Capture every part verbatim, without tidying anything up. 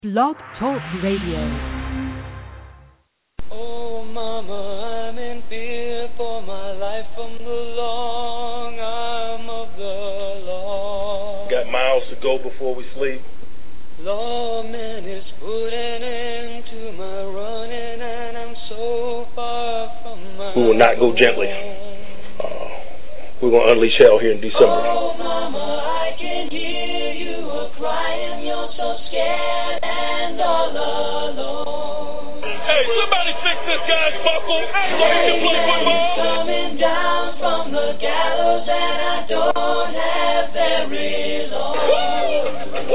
Blog Talk Radio. Oh, Mama, I'm in fear for my life from the long arm of the law. Got miles to go before we sleep. Lawman is putting an end to my running, and I'm so far from my We will not go gently. Uh, we're going to unleash hell here in December. Oh, Mama, I can hear you a crying. You're so scared and all alone. Hey, somebody fix this guy's buckle. He's coming down from the gallows, and I don't have very long. Woo!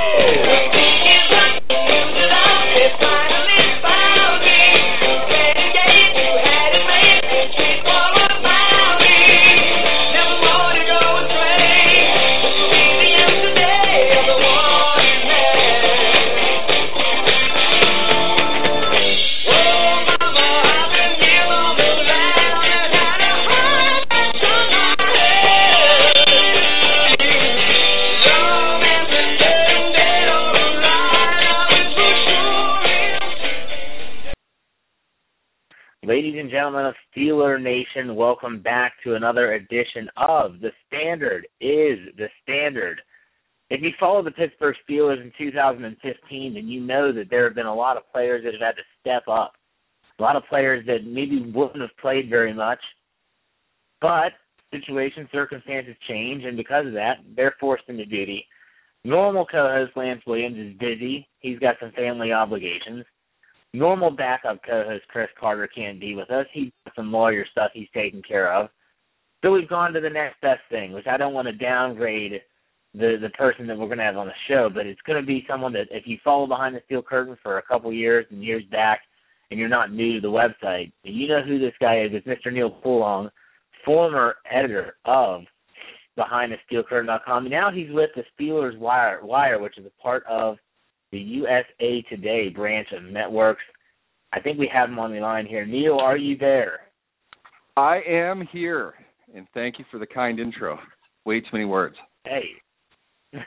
Ladies and gentlemen of Steeler Nation, welcome back to another edition of The Standard is the Standard. If you follow the Pittsburgh Steelers in two thousand fifteen, then you know that there have been a lot of players that have had to step up. A lot of players that maybe wouldn't have played very much, but situations, circumstances change, and because of that, they're forced into duty. Normal co-host Lance Williams is busy. He's got some family obligations. Normal backup co-host Chris Carter can't be with us. He's got some lawyer stuff he's taking care of. So we've gone to the next best thing, which I don't want to downgrade the, the person that we're going to have on the show, but it's going to be someone that if you follow Behind the Steel Curtain for a couple years and years back and you're not new to the website, you know who this guy is. It's Mister Neil Poolong, former editor of Behind The Steel Curtain dot com. Now he's with the Steelers Wire, Wire, which is a part of the U S A Today branch of networks. I think we have him on the line here. Neil, are you there? I am here, and thank you for the kind intro. Way too many words. Hey. hey,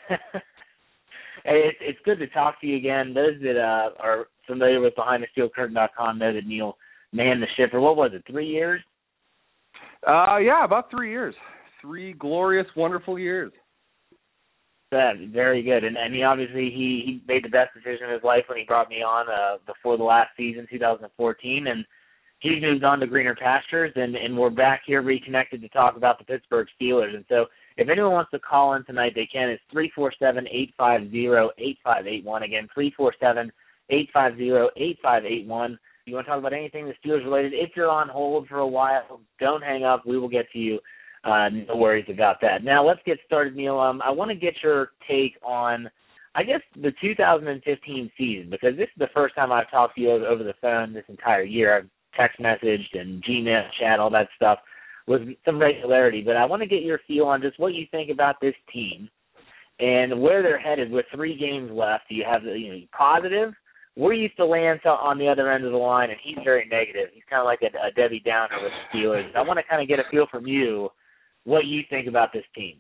it's, it's good to talk to you again. Those that uh, are familiar with Behind The Steel Curtain dot com know that Neil manned the ship for, what was it, three years? Uh, yeah, about three years. Three glorious, wonderful years. Yeah, very good, and, and he obviously he, he made the best decision of his life when he brought me on uh, before the last season, two thousand fourteen, and he's moved on to greener pastures, and, and we're back here reconnected to talk about the Pittsburgh Steelers. And so if anyone wants to call in tonight, they can. It's three four seven, eight five zero, eight five eight one. Again, three four seven, eight five zero, eight five eight one. If you want to talk about anything the Steelers related, if you're on hold for a while, don't hang up. We will get to you. Uh, no worries about that. Now, let's get started, Neil. Um, I want to get your take on, I guess, the two thousand fifteen season, because this is the first time I've talked to you over, over the phone this entire year. I've text messaged and Gmail chat, all that stuff, with some regularity. But I want to get your feel on just what you think about this team and where they're headed with three games left. Do you have, you know, positive? We're used to Lance on the other end of the line, and he's very negative. He's kind of like a, a Debbie Downer with the Steelers. I want to kind of get a feel from you what you think about this team.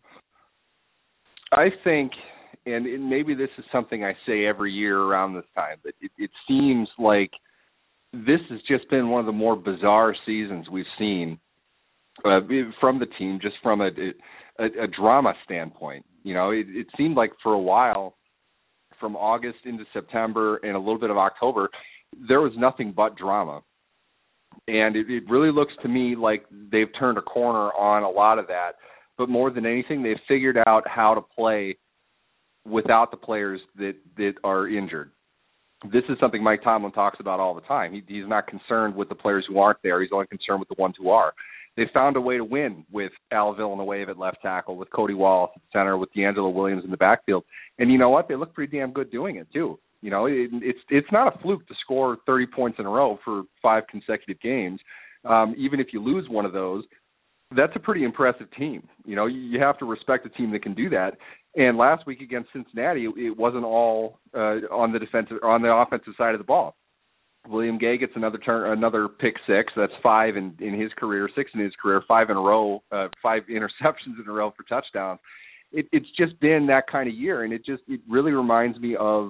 I think, and it, maybe this is something I say every year around this time, but it, it seems like this has just been one of the more bizarre seasons we've seen uh, from the team, just from a, a, a drama standpoint. You know, it, it seemed like for a while, from August into September and a little bit of October, there was nothing but drama. And it, it really looks to me like they've turned a corner on a lot of that. But more than anything, they've figured out how to play without the players that, that are injured. This is something Mike Tomlin talks about all the time. He, he's not concerned with the players who aren't there. He's only concerned with the ones who are. They found a way to win with Al Villanueva at left tackle, with Cody Wallace at center, with D'Angelo Williams in the backfield. And you know what? They look pretty damn good doing it, too. You know, it, it's it's not a fluke to score thirty points in a row for five consecutive games. Um, even if you lose one of those, that's a pretty impressive team. You know, you have to respect a team that can do that. And last week against Cincinnati, it, it wasn't all uh, on the defensive or on the offensive side of the ball. William Gay gets another turn, another pick six. That's five in, in his career, six in his career, five in a row, uh, five interceptions in a row for touchdowns. It, it's just been that kind of year, and it just it really reminds me of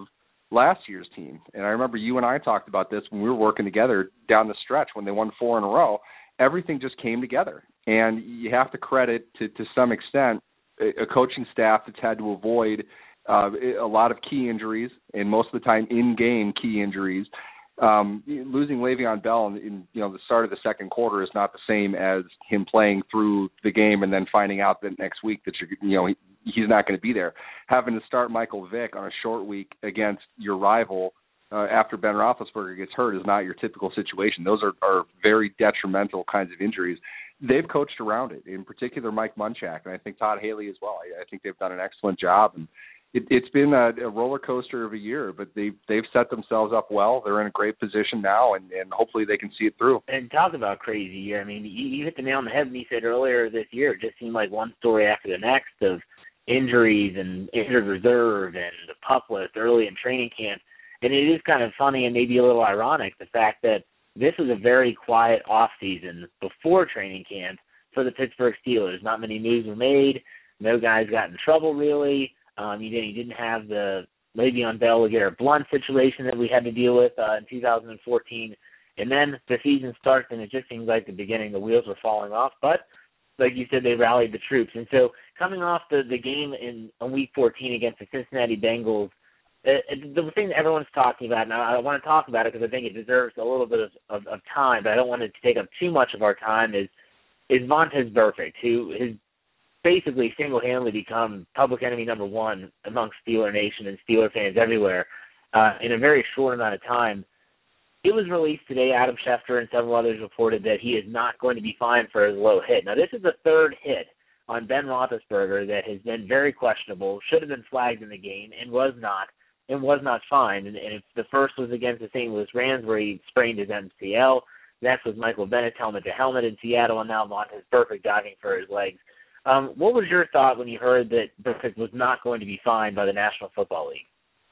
last year's team. And I remember you and I talked about this when we were working together down the stretch when they won four in a row. Everything just came together. And you have to credit, to, to some extent, a, a coaching staff that's had to avoid uh, a lot of key injuries, and most of the time in-game key injuries. Um, losing Le'Veon Bell in, in you know the start of the second quarter is not the same as him playing through the game and then finding out that next week that you're, you know he, he's not going to be there. Having to start Michael Vick on a short week against your rival uh, after Ben Roethlisberger gets hurt is not your typical situation. Those are, are very detrimental kinds of injuries. They've coached around it, in particular Mike Munchak, and I think Todd Haley as well. I, I think they've done an excellent job, and It, it's been a, a roller coaster of a year, but they've, they've set themselves up well. They're in a great position now, and, and hopefully they can see it through. And talk about crazy year. I mean, you, you hit the nail on the head when you said earlier this year. It just seemed like one story after the next of injuries and injured reserve and the pup list early in training camp. And it is kind of funny and maybe a little ironic, the fact that this was a very quiet off season before training camp for the Pittsburgh Steelers. Not many moves were made. No guys got in trouble, really. Um, you, didn't, you didn't have the Le'Veon Bell, LeGarrette Blount situation that we had to deal with uh, in two thousand fourteen. And then the season starts, and it just seems like the beginning, the wheels were falling off. But, like you said, they rallied the troops. And so coming off the, the game in on Week fourteen against the Cincinnati Bengals, uh, the thing that everyone's talking about, and I, I want to talk about it because I think it deserves a little bit of, of, of time, but I don't want it to take up too much of our time, is, is Vontaze Burfict, who has basically single-handedly become public enemy number one amongst Steeler Nation and Steeler fans everywhere uh, in a very short amount of time. It was released today, Adam Schefter and several others reported that he is not going to be fined for his low hit. Now, this is the third hit on Ben Roethlisberger that has been very questionable, should have been flagged in the game, and was not, and was not fined. And, and if the first was against the Saint Louis Rams where he sprained his M C L. Next was Michael Bennett's helmet to helmet in Seattle, and now Vontaze Burfict diving for his legs. Um, what was your thought when you heard that Burfict was not going to be fined by the National Football League?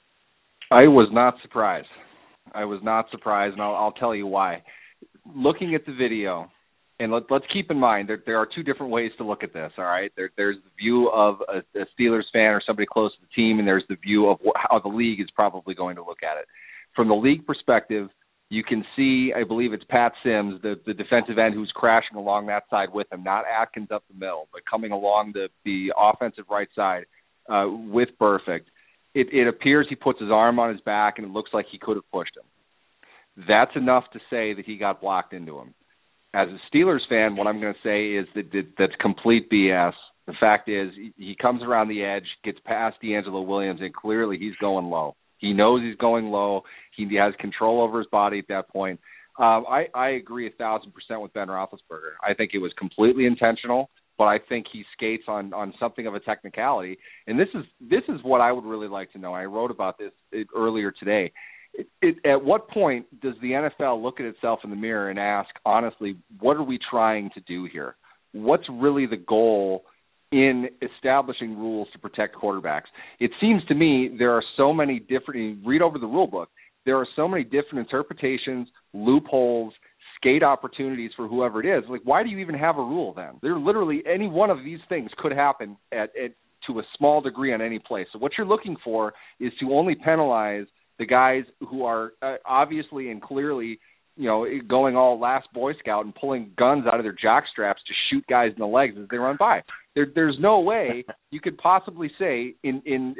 I was not surprised. I was not surprised, and I'll, I'll tell you why. Looking at the video, and let, let's keep in mind that there are two different ways to look at this, all right? There, there's the view of a, a Steelers fan or somebody close to the team, and there's the view of wh- how the league is probably going to look at it. From the league perspective, you can see, I believe it's Pat Sims, the, the defensive end who's crashing along that side with him, not Atkins up the middle, but coming along the, the offensive right side uh, with Burfict. It, it appears he puts his arm on his back, and it looks like he could have pushed him. That's enough to say that he got blocked into him. As a Steelers fan, what I'm going to say is that, that that's complete B S. The fact is he, he comes around the edge, gets past D'Angelo Williams, and clearly he's going low. He knows he's going low. He has control over his body at that point. Um, I, I agree a thousand percent with Ben Roethlisberger. I think it was completely intentional, but I think he skates on, on something of a technicality. And this is this is what I would really like to know. I wrote about this earlier today. It, it, at what point does the N F L look at itself in the mirror and ask, honestly, what are we trying to do here? What's really the goal in establishing rules to protect quarterbacks? It seems to me there are so many different, read over the rule book, there are so many different interpretations, loopholes, skate opportunities for whoever it is. Like, why do you even have a rule then? There literally, any one of these things could happen at, at to a small degree on any play. So what you're looking for is to only penalize the guys who are uh, obviously and clearly, you know, going all last Boy Scout and pulling guns out of their jock straps to shoot guys in the legs as they run by. There, there's no way you could possibly say in in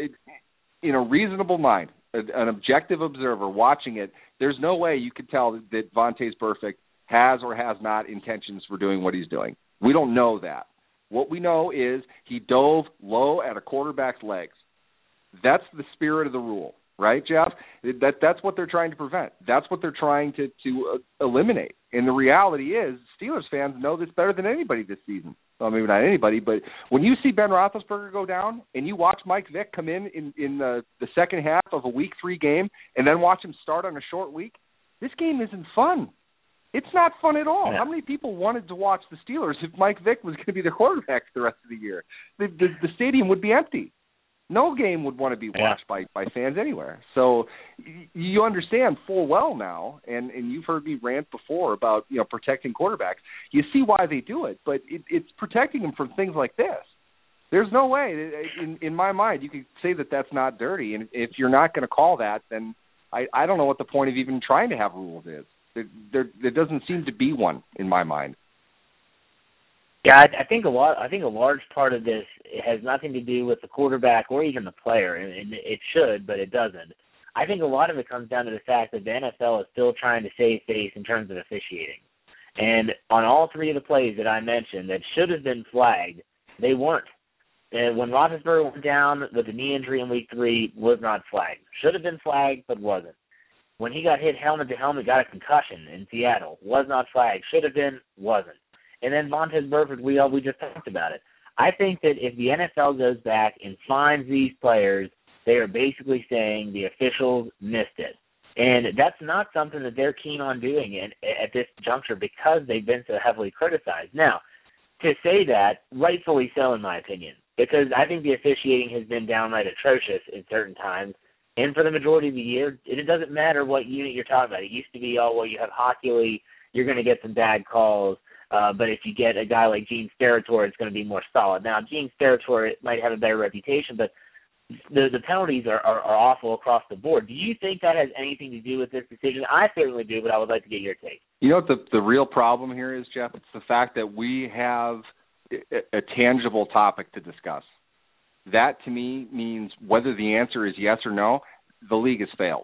in a reasonable mind, an objective observer watching it, there's no way you could tell that Vontaze Burfict has or has not intentions for doing what he's doing. We don't know that. What we know is he dove low at a quarterback's legs. That's the spirit of the rule. Right, Jeff? That that's what they're trying to prevent. That's what they're trying to to uh, eliminate. And the reality is, Steelers fans know this better than anybody this season. Well, maybe not anybody, but when you see Ben Roethlisberger go down and you watch Mike Vick come in in, in the, the second half of a Week three game and then watch him start on a short week, this game isn't fun. It's not fun at all. Yeah. How many people wanted to watch the Steelers if Mike Vick was going to be their quarterback for the rest of the year? The, the, the stadium would be empty. No game would want to be watched yeah. by, by fans anywhere. So y- you understand full well now, and, and you've heard me rant before about, you know, protecting quarterbacks. You see why they do it, but it, it's protecting them from things like this. There's no way. In, in my mind, you could say that that's not dirty. And if you're not going to call that, then I, I don't know what the point of even trying to have rules is. There, there, there doesn't seem to be one in my mind. Yeah, I, I think a lot. I think a large part of this has nothing to do with the quarterback or even the player, and, and it should, but it doesn't. I think a lot of it comes down to the fact that the N F L is still trying to save face in terms of officiating. And on all three of the plays that I mentioned that should have been flagged, they weren't. And when Roethlisberger went down with a knee injury in week three, was not flagged. Should have been flagged, but wasn't. When he got hit helmet to helmet, got a concussion in Seattle, was not flagged. Should have been, wasn't. And then Vontaze Burfict, we all we just talked about it. I think that if the N F L goes back and fines these players, they are basically saying the officials missed it. And that's not something that they're keen on doing in, at this juncture because they've been so heavily criticized. Now, to say that, rightfully so in my opinion, because I think the officiating has been downright atrocious in certain times. And for the majority of the year, it doesn't matter what unit you're talking about. It used to be, oh, well, you have Hockey League, you're going to get some bad calls. Uh, but if you get a guy like Gene Steratore, it's going to be more solid. Now, Gene Steratore might have a better reputation, but the the penalties are, are, are awful across the board. Do you think that has anything to do with this decision? I certainly do, but I would like to get your take. You know what the, the real problem here is, Jeff? It's the fact that we have a, a tangible topic to discuss. That, to me, means whether the answer is yes or no, the league has failed.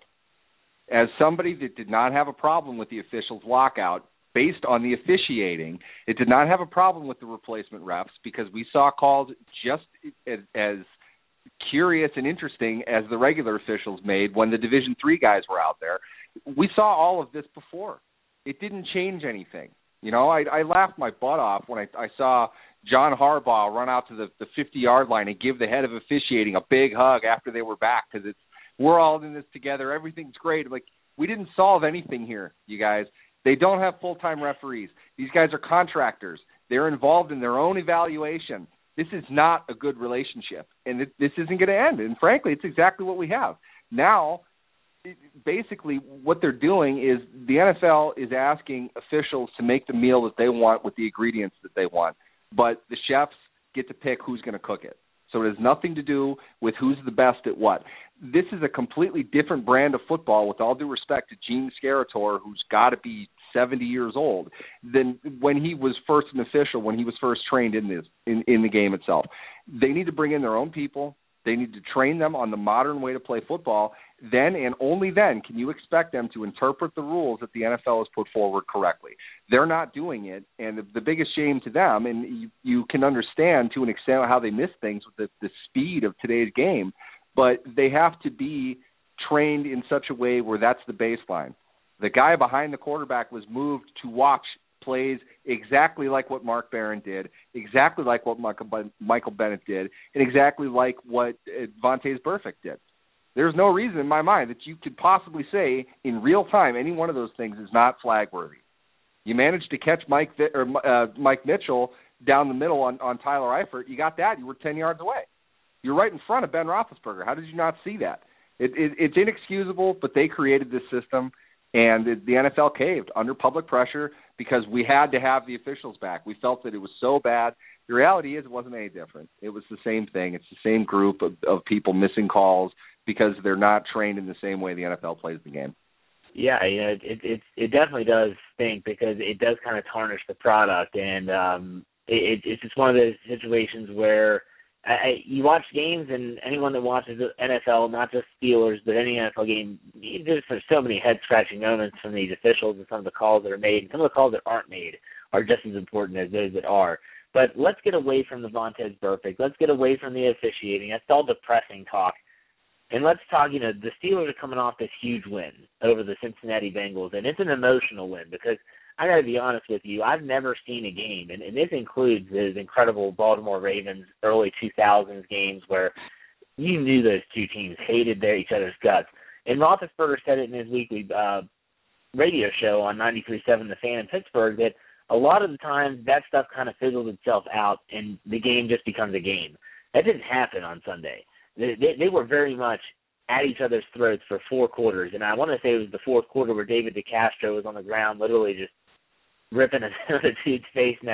As somebody that did not have a problem with the officials' lockout, based on the officiating, it did not have a problem with the replacement refs because we saw calls just as, as curious and interesting as the regular officials made when the Division three guys were out there. We saw all of this before. It didn't change anything. You know, I, I laughed my butt off when I, I saw John Harbaugh run out to the, the fifty-yard line and give the head of officiating a big hug after they were back because it's we're all in this together. Everything's great. Like, we didn't solve anything here, you guys. They don't have full-time referees. These guys are contractors. They're involved in their own evaluation. This is not a good relationship, and it, this isn't going to end. And frankly, it's exactly what we have. Now, it, basically what they're doing is the N F L is asking officials to make the meal that they want with the ingredients that they want, but the chefs get to pick who's going to cook it. So it has nothing to do with who's the best at what. This is a completely different brand of football, with all due respect to Gene Steratore, who's got to be seventy years old, than when he was first an official, when he was first trained in this in, in the game itself. They need to bring in their own people. They need to train them on the modern way to play football. Then and only then can you expect them to interpret the rules that the N F L has put forward correctly. They're not doing it, and the, the biggest shame to them, and you, you can understand to an extent how they miss things with the, the speed of today's game, but they have to be trained in such a way where that's the baseline. The guy behind the quarterback was moved to watch plays exactly like what Mark Barron did, exactly like what Michael, Michael Bennett did, and exactly like what Vontaze Burfict did. There's no reason in my mind that you could possibly say in real time any one of those things is not flag worthy. You managed to catch Mike or uh, Mike Mitchell down the middle on, on Tyler Eifert. You got that. You were ten yards away. You're right in front of Ben Roethlisberger. How did you not see that? It, it, it's inexcusable, but they created this system, and it, the N F L caved under public pressure because we had to have the officials back. We felt that it was so bad. The reality is it wasn't any different. It was the same thing. It's the same group of, of people missing calls because they're not trained in the same way the N F L plays the game. Yeah, you know, it it it definitely does stink because it does kind of tarnish the product, and um, it, it's just one of those situations where I, I, you watch games, and anyone that watches the N F L, not just Steelers, but any N F L game, there's so many head-scratching moments from these officials and some of the calls that are made, and some of the calls that aren't made are just as important as those that are. But let's get away from the Vontaze Burfict. Let's get away from the officiating. That's all depressing talk. And let's talk, you know, the Steelers are coming off this huge win over the Cincinnati Bengals, and it's an emotional win because I got to be honest with you, I've never seen a game, and, and this includes those incredible Baltimore Ravens early two thousands games where you knew those two teams hated their each other's guts. And Roethlisberger said it in his weekly uh, radio show on ninety-three point seven The Fan in Pittsburgh that a lot of the times that stuff kind of fizzles itself out and the game just becomes a game. That didn't happen on Sunday. They, they, they were very much at each other's throats for four quarters, and I want to say it was the fourth quarter where David DeCastro was on the ground literally just ripping a dude's face mask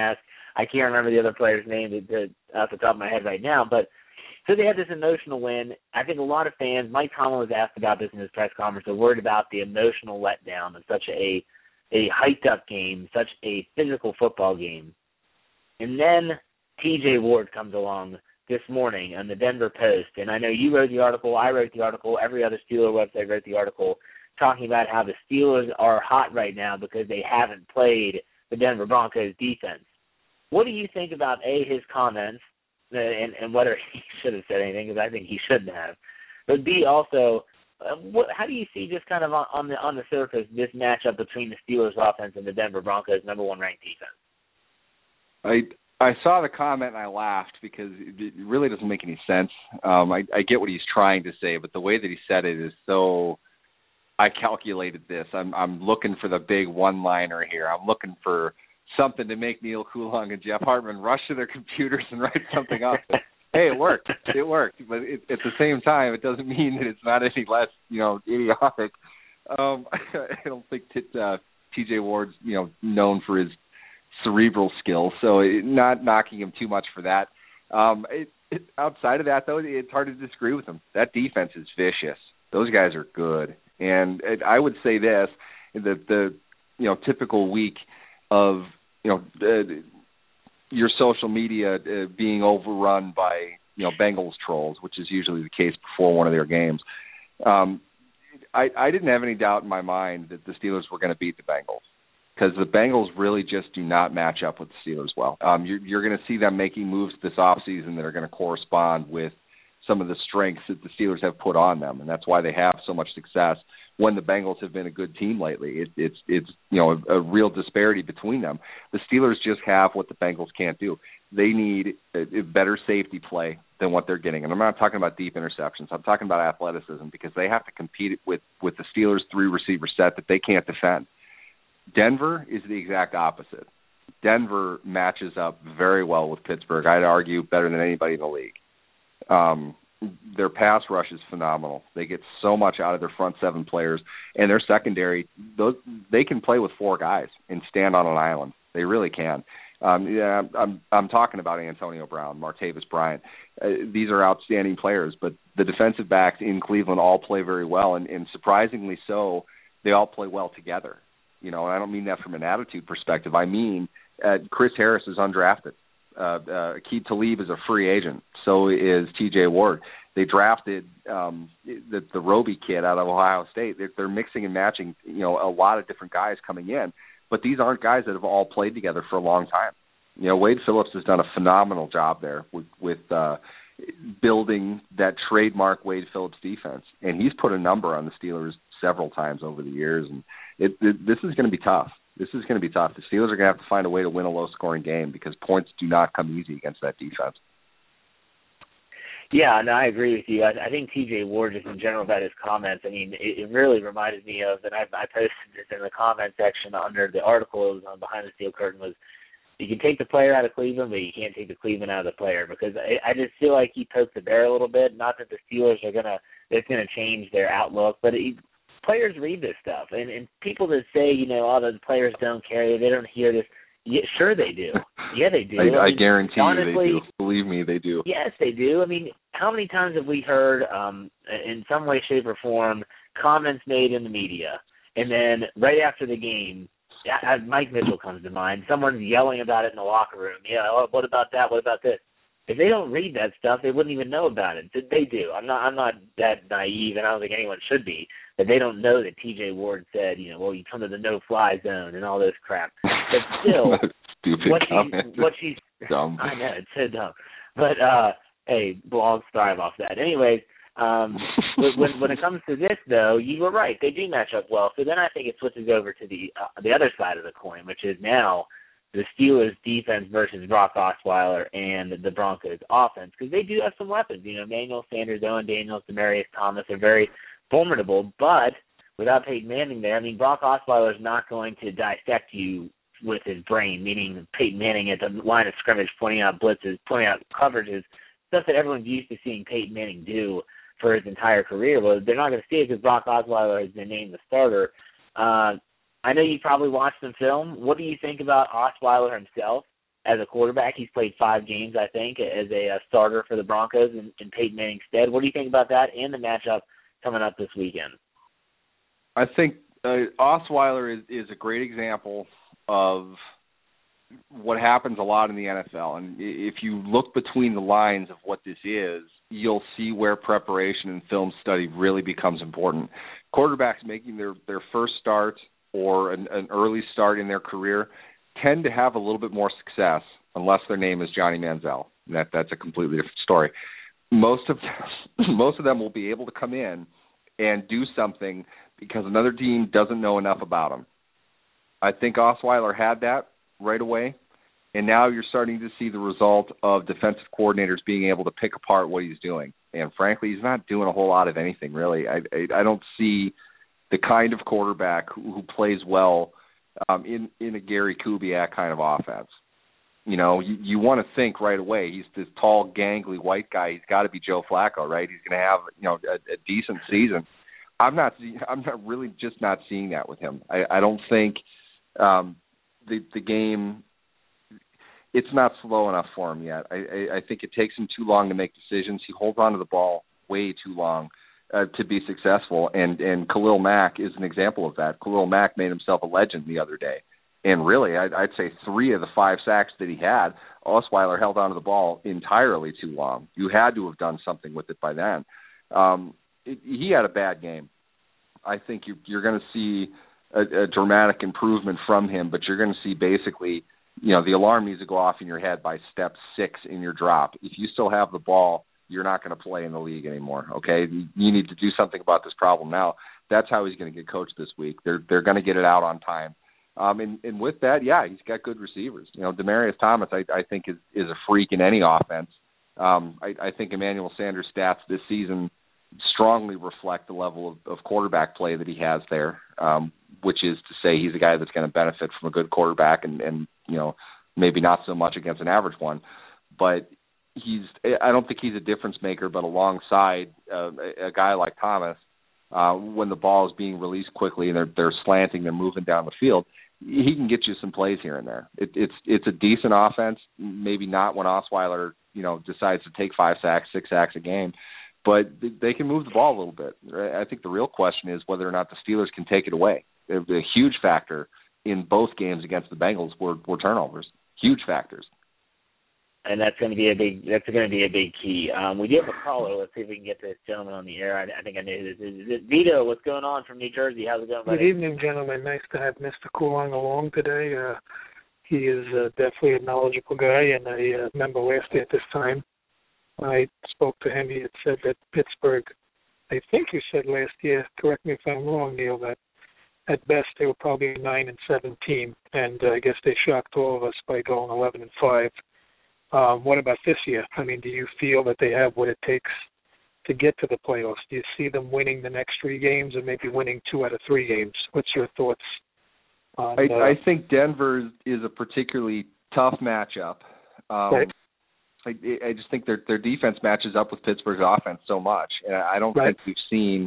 I can't remember the other player's name to, to, off the top of my head right now. But so they had this emotional win. I think a lot of fans, Mike Tomlin was asked about this in his press conference, are worried about the emotional letdown of such a, a hyped-up game, such a physical football game. And then T J Ward comes along this morning on the Denver Post, and I know you wrote the article, I wrote the article, every other Steeler website wrote the article, talking about how the Steelers are hot right now because they haven't played the Denver Broncos defense. What do you think about, A, his comments, and, and whether he should have said anything, because I think he shouldn't have, but B, also, uh, what, how do you see just kind of on, on the on the surface this matchup between the Steelers offense and the Denver Broncos number one ranked defense? I I saw the comment and I laughed because it really doesn't make any sense. Um, I, I get what he's trying to say, but the way that he said it is so. I calculated this. I'm I'm looking for the big one-liner here. I'm looking for something to make Neil Coulong and Jeff Hartman rush to their computers and write something up. Hey, it worked. It worked. But it, at the same time, it doesn't mean that it's not any less, you know, idiotic. Um, I don't think that uh, T J Ward's, you know, known for his cerebral skills, so it, not knocking him too much for that. Um, it, it, outside of that, though, it's hard to disagree with him. That defense is vicious. Those guys are good, and it, I would say this: that the you know typical week of you know uh, your social media uh, being overrun by you know Bengals trolls, which is usually the case before one of their games. Um, I, I didn't have any doubt in my mind that the Steelers were going to beat the Bengals, because the Bengals really just do not match up with the Steelers well. Um, you're, you're going to see them making moves this offseason that are going to correspond with some of the strengths that the Steelers have put on them, and that's why they have so much success when the Bengals have been a good team lately. It, it's it's you know a, a real disparity between them. The Steelers just have what the Bengals can't do. They need a, a better safety play than what they're getting, and I'm not talking about deep interceptions. I'm talking about athleticism, because they have to compete with with the Steelers' three receiver set that they can't defend. Denver is the exact opposite. Denver matches up very well with Pittsburgh. I'd argue better than anybody in the league. Um, their pass rush is phenomenal. They get so much out of their front seven players, and their secondary, those, they can play with four guys and stand on an island. They really can. Um, yeah, I'm I'm talking about Antonio Brown, Martavis Bryant. Uh, these are outstanding players, but the defensive backs in Cleveland all play very well, and, and surprisingly so, they all play well together. You know, and I don't mean that from an attitude perspective. I mean, uh, Chris Harris is undrafted. Uh, uh, Aqib Talib is a free agent. So is T J Ward. They drafted um, the, the Roby kid out of Ohio State. They're, they're mixing and matching, you know, a lot of different guys coming in. But these aren't guys that have all played together for a long time. You know, Wade Phillips has done a phenomenal job there with, with uh, building that trademark Wade Phillips defense. And he's put a number on the Steelers several times over the years. And it, it, this is going to be tough. This is going to be tough. The Steelers are going to have to find a way to win a low-scoring game, because points do not come easy against that defense. Yeah, and I agree with you. I, I think T J Ward, just in general about his comments, I mean, it, it really reminded me of, and I, I posted this in the comment section under the article on Behind the Steel Curtain, was you can take the player out of Cleveland, but you can't take the Cleveland out of the player, because I, I just feel like he poked the bear a little bit. Not that the Steelers are going to, it's going to change their outlook, but it, players read this stuff, and, and people that say, you know, oh, the players don't care, they don't hear this. Yeah, sure they do. Yeah, they do. I, I, I mean, guarantee honestly, you they do. Believe me, they do. Yes, they do. I mean, how many times have we heard, um, in some way, shape, or form, comments made in the media, and then right after the game, Mike Mitchell comes to mind, someone's yelling about it in the locker room. Yeah, oh, what about that? What about this? If they don't read that stuff, they wouldn't even know about it. They do. I'm not. I'm not that naive, and I don't think anyone should be. That they don't know that T J Ward said, you know, well, you come to the no-fly zone and all this crap. But still, what she's, what she's, dumb. I know it's so dumb. But uh, hey, blogs thrive off that. Anyways, um, when when it comes to this, though, you were right. They do match up well. So then I think it switches over to the uh, the other side of the coin, which is now the Steelers' defense versus Brock Osweiler and the Broncos' offense, because they do have some weapons. You know, Emmanuel Sanders, Owen Daniels, Demaryius Thomas are very formidable, but without Peyton Manning there, I mean, Brock Osweiler is not going to dissect you with his brain, meaning Peyton Manning at the line of scrimmage pointing out blitzes, pointing out coverages, stuff that everyone's used to seeing Peyton Manning do for his entire career. Well, they're not going to see it because Brock Osweiler has been named the starter. Uh, I know you probably watched some film. What do you think about Osweiler himself? as a quarterback. He's played five games, I think, as a, a starter for the Broncos in, in Peyton Manning's stead. What do you think about that and the matchup coming up this weekend? I think uh, Osweiler is, is a great example of what happens a lot in the N F L. And if you look between the lines of what this is, you'll see where preparation and film study really becomes important. Quarterbacks making their, their first start or an, an early start in their career tend to have a little bit more success unless their name is Johnny Manziel. That that's a completely different story. Most of them, most of them will be able to come in and do something because another team doesn't know enough about them. I think Osweiler had that right away, and now you're starting to see the result of defensive coordinators being able to pick apart what he's doing. And frankly, he's not doing a whole lot of anything, really. I I, I don't see the kind of quarterback who, who plays well um, in, in a Gary Kubiak kind of offense. You know, you, you want to think right away, he's this tall, gangly white guy. He's got to be Joe Flacco, right? He's going to have, you know, a, a decent season. I'm not, I'm not really just not seeing that with him. I, I don't think um, the the game, it's not slow enough for him yet. I, I, I think it takes him too long to make decisions. He holds on to the ball way too long uh, to be successful, and, and Khalil Mack is an example of that. Khalil Mack made himself a legend the other day. And really, I'd, I'd say three of the five sacks that he had, Osweiler held onto the ball entirely too long. You had to have done something with it by then. Um, it, he had a bad game. I think you, you're going to see a, a dramatic improvement from him, but you're going to see basically, you know, the alarm needs to go off in your head by step six in your drop. If you still have the ball, you're not going to play in the league anymore, okay? You need to do something about this problem now. That's how he's going to get coached this week. They're they're going to get it out on time. Um, and, and with that, yeah, he's got good receivers. You know, Demaryius Thomas, I, I think, is, is a freak in any offense. Um, I, I think Emmanuel Sanders' stats this season strongly reflect the level of, of quarterback play that he has there, um, which is to say he's a guy that's going to benefit from a good quarterback and, and, you know, maybe not so much against an average one. But he's I don't think he's a difference maker, but alongside uh, a, a guy like Thomas, uh, when the ball is being released quickly and they're, they're slanting, they're moving down the field, he can get you some plays here and there. It, it's it's a decent offense, maybe not when Osweiler, you know, decides to take five sacks, six sacks a game, but they can move the ball a little bit. I think the real question is whether or not the Steelers can take it away. The huge factor in both games against the Bengals were, were turnovers, huge factors. And that's going to be a big. That's going to be a big key. Um, we do have a caller. Let's see if we can get this gentleman on the air. I, I think I knew this. Is it Vito? What's going on from New Jersey? How's it going, buddy? Good evening, gentlemen. Nice to have Mister Coulon along today. Uh, he is uh, definitely a knowledgeable guy, and I uh, remember last year at this time I spoke to him. He had said that Pittsburgh. I think you said last year. Correct me if I'm wrong, Neil. That at best they were probably a nine and seven team, and uh, I guess they shocked all of us by going eleven and five. Um, what about this year? I mean, do you feel that they have what it takes to get to the playoffs? Do you see them winning the next three games or maybe winning two out of three games? What's your thoughts on I, uh, I think Denver is a particularly tough matchup. Um, right. I, I just think their their defense matches up with Pittsburgh's offense so much. And I don't right. think we've seen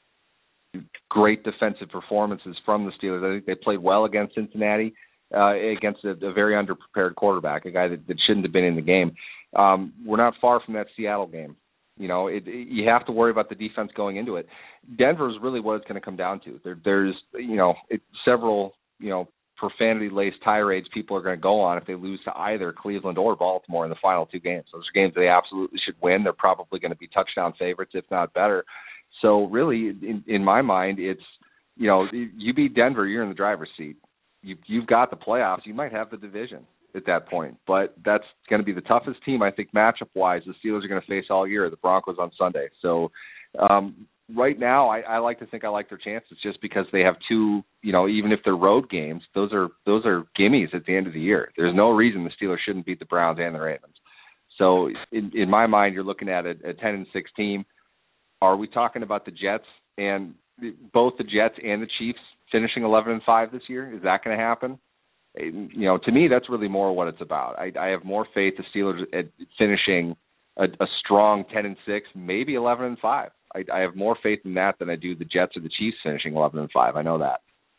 great defensive performances from the Steelers. I think they played well against Cincinnati. Uh, against a, a very underprepared quarterback, a guy that, that shouldn't have been in the game. Um, we're not far from that Seattle game. You know, it, it, you have to worry about the defense going into it. Denver is really what it's going to come down to. There, there's, you know, it, several, you know, profanity-laced tirades people are going to go on if they lose to either Cleveland or Baltimore in the final two games. Those are games they absolutely should win. They're probably going to be touchdown favorites, if not better. So really, in, in my mind, it's, you know, you beat Denver, you're in the driver's seat. You, you've got the playoffs. You might have the division at that point, but that's going to be the toughest team, I think, matchup-wise, the Steelers are going to face all year, the Broncos on Sunday. So um, right now, I, I like to think I like their chances just because they have two, you know, even if they're road games, those are those are gimmies at the end of the year. There's no reason the Steelers shouldn't beat the Browns and the Ravens. So in, in my mind, you're looking at a, a ten and six team. Are we talking about the Jets and both the Jets and the Chiefs finishing eleven and five this year? Is that going to happen? You know, to me, that's really more what it's about. I, I have more faith the Steelers at finishing a, a strong ten and six, maybe eleven and five. I, I have more faith in that than I do the Jets or the Chiefs finishing eleven and five. I know that.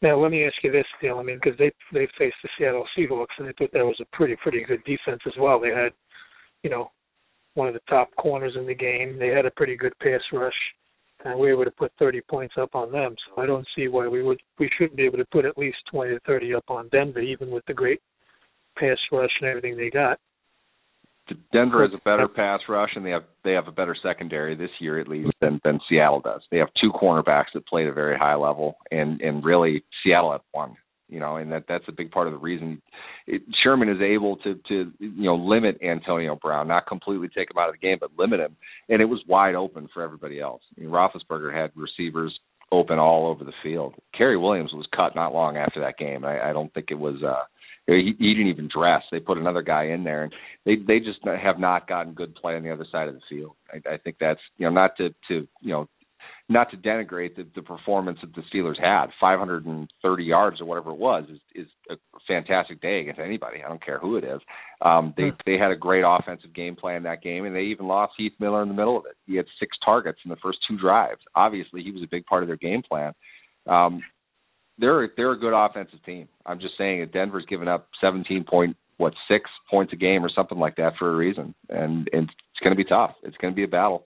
Now, let me ask you this, Neil. I mean, because they they faced the Seattle Seahawks, and I thought that was a pretty, pretty good defense as well. They had, you know, one of the top corners in the game. They had a pretty good pass rush, and we were able to put thirty points up on them. So I don't see why we would we shouldn't be able to put at least twenty to thirty up on Denver, even with the great pass rush and everything they got. Denver has a better pass rush, and they have they have a better secondary this year, at least, than, than Seattle does. They have two cornerbacks that play at a very high level, and, and really Seattle had one. You know, and that that's a big part of the reason it, Sherman is able to to you know limit Antonio Brown, not completely take him out of the game, but limit him, and it was wide open for everybody else. I mean, Roethlisberger had receivers open all over the field. Kerry Williams was cut not long after that game. I, I don't think it was. Uh, He, he didn't even dress. They put another guy in there, and they they just have not gotten good play on the other side of the field. I, I think that's you know not to, to you know not to denigrate the, the performance that the Steelers had. five hundred thirty yards or whatever it was is, is a fantastic day against anybody. I don't care who it is. Um, they they had a great offensive game plan that game, and they even lost Heath Miller in the middle of it. He had six targets in the first two drives. Obviously, he was a big part of their game plan. Um, They're they're a good offensive team. I'm just saying that Denver's given up seventeen point what six points a game or something like that for a reason, and, and it's going to be tough. It's going to be a battle.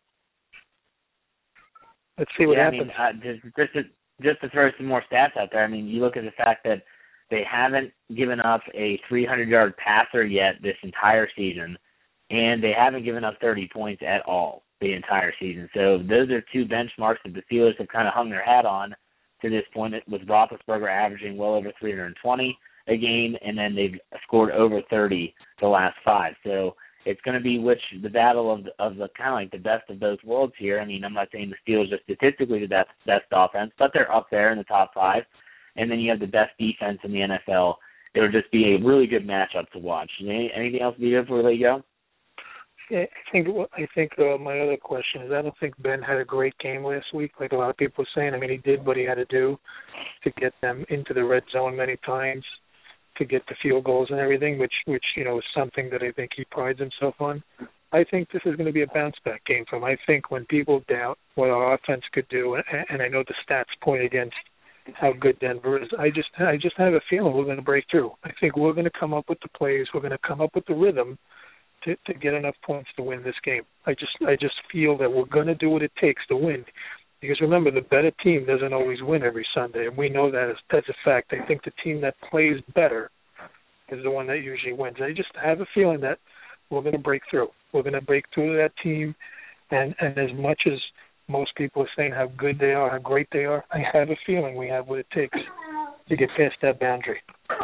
Let's see what yeah, happens. I mean, uh, just just to, just to throw some more stats out there. I mean, you look at the fact that they haven't given up a three hundred yard passer yet this entire season, and they haven't given up thirty points at all the entire season. So those are two benchmarks that the Steelers have kind of hung their hat on to this point, with Roethlisberger averaging well over three hundred twenty a game, and then they've scored over thirty the last five. So it's going to be which the battle of the, of the kind of like the best of both worlds here. I mean, I'm not saying the Steelers are statistically the best, best offense, but they're up there in the top five. And then you have the best defense in the N F L. It would just be a really good matchup to watch. Any, anything else, Vito, before we let you go? I think I think uh, my other question is I don't think Ben had a great game last week, like a lot of people are saying. I mean, he did what he had to do to get them into the red zone many times, to get the field goals and everything, which, which you know, is something that I think he prides himself on. I think this is going to be a bounce-back game for him. I think when people doubt what our offense could do, and, and I know the stats point against how good Denver is, I just I just have a feeling we're going to break through. I think we're going to come up with the plays. We're going to come up with the rhythm To, to get enough points to win this game. I just I just feel that we're going to do what it takes to win. Because remember, the better team doesn't always win every Sunday, and we know that as, that's a fact. I think the team that plays better is the one that usually wins. I just have a feeling that we're going to break through. We're going to break through that team, and, and as much as most people are saying how good they are, how great they are, I have a feeling we have what it takes to get past that boundary.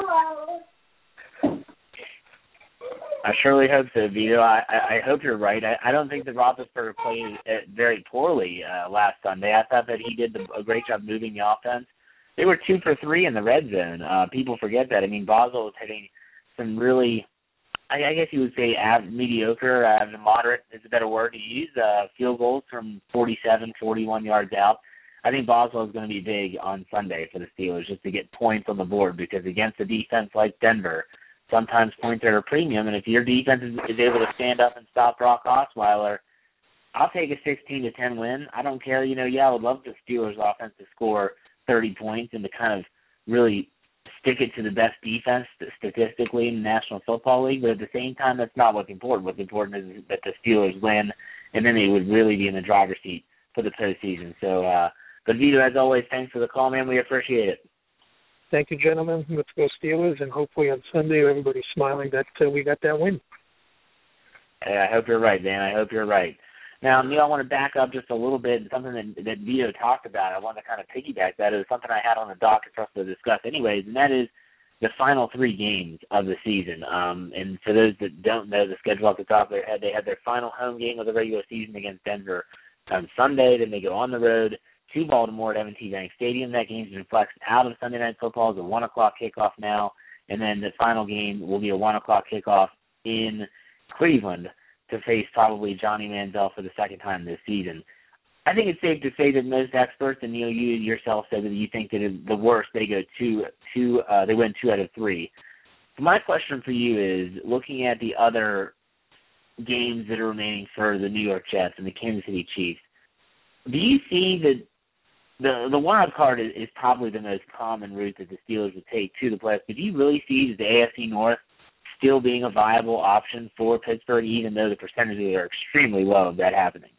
I surely hope so, Vito. I, I, I hope you're right. I, I don't think that Roethlisberger played very poorly uh, last Sunday. I thought that he did the, a great job moving the offense. They were two for three in the red zone. Uh, people forget that. I mean, Boswell was hitting some really, I, I guess you would say, av- mediocre, uh, moderate is a better word to use, uh, field goals from forty-seven, forty-one yards out. I think Boswell is going to be big on Sunday for the Steelers just to get points on the board, because against a defense like Denver, sometimes points are a premium, and if your defense is, is able to stand up and stop Brock Osweiler, I'll take a sixteen to ten win. I don't care. You know, yeah, I would love the Steelers' offense to score thirty points and to kind of really stick it to the best defense statistically in the National Football League, but at the same time, that's not what's important. What's important is that the Steelers win, and then they would really be in the driver's seat for the postseason. So, uh, but Vito, as always, thanks for the call, man. We appreciate it. Thank you, gentlemen. Let's go Steelers, and hopefully on Sunday everybody's smiling that uh, we got that win. Hey, I hope you're right, Dan. I hope you're right. Now, Neil, I want to back up just a little bit. Something that, that Vito talked about, I want to kind of piggyback that. It was something I had on the docket for us to discuss anyways, and that is the final three games of the season. Um, and for those that don't know the schedule off the top of their head, they had their final home game of the regular season against Denver on Sunday. Then they go on the road to Baltimore at M and T Bank Stadium. That game's been flexed out of Sunday Night Football. It's a one o'clock kickoff now. And then the final game will be a one o'clock kickoff in Cleveland to face probably Johnny Manziel for the second time this season. I think it's safe to say that most experts, and Neil, you yourself said that you think that the worst, they go two, two, uh, they win two out of three. So my question for you is, looking at the other games that are remaining for the New York Jets and the Kansas City Chiefs, do you see that the the wild card is, is probably the most common route that the Steelers would take to the playoffs. But do you really see the A F C North still being a viable option for Pittsburgh, even though the percentages are extremely low of that happening?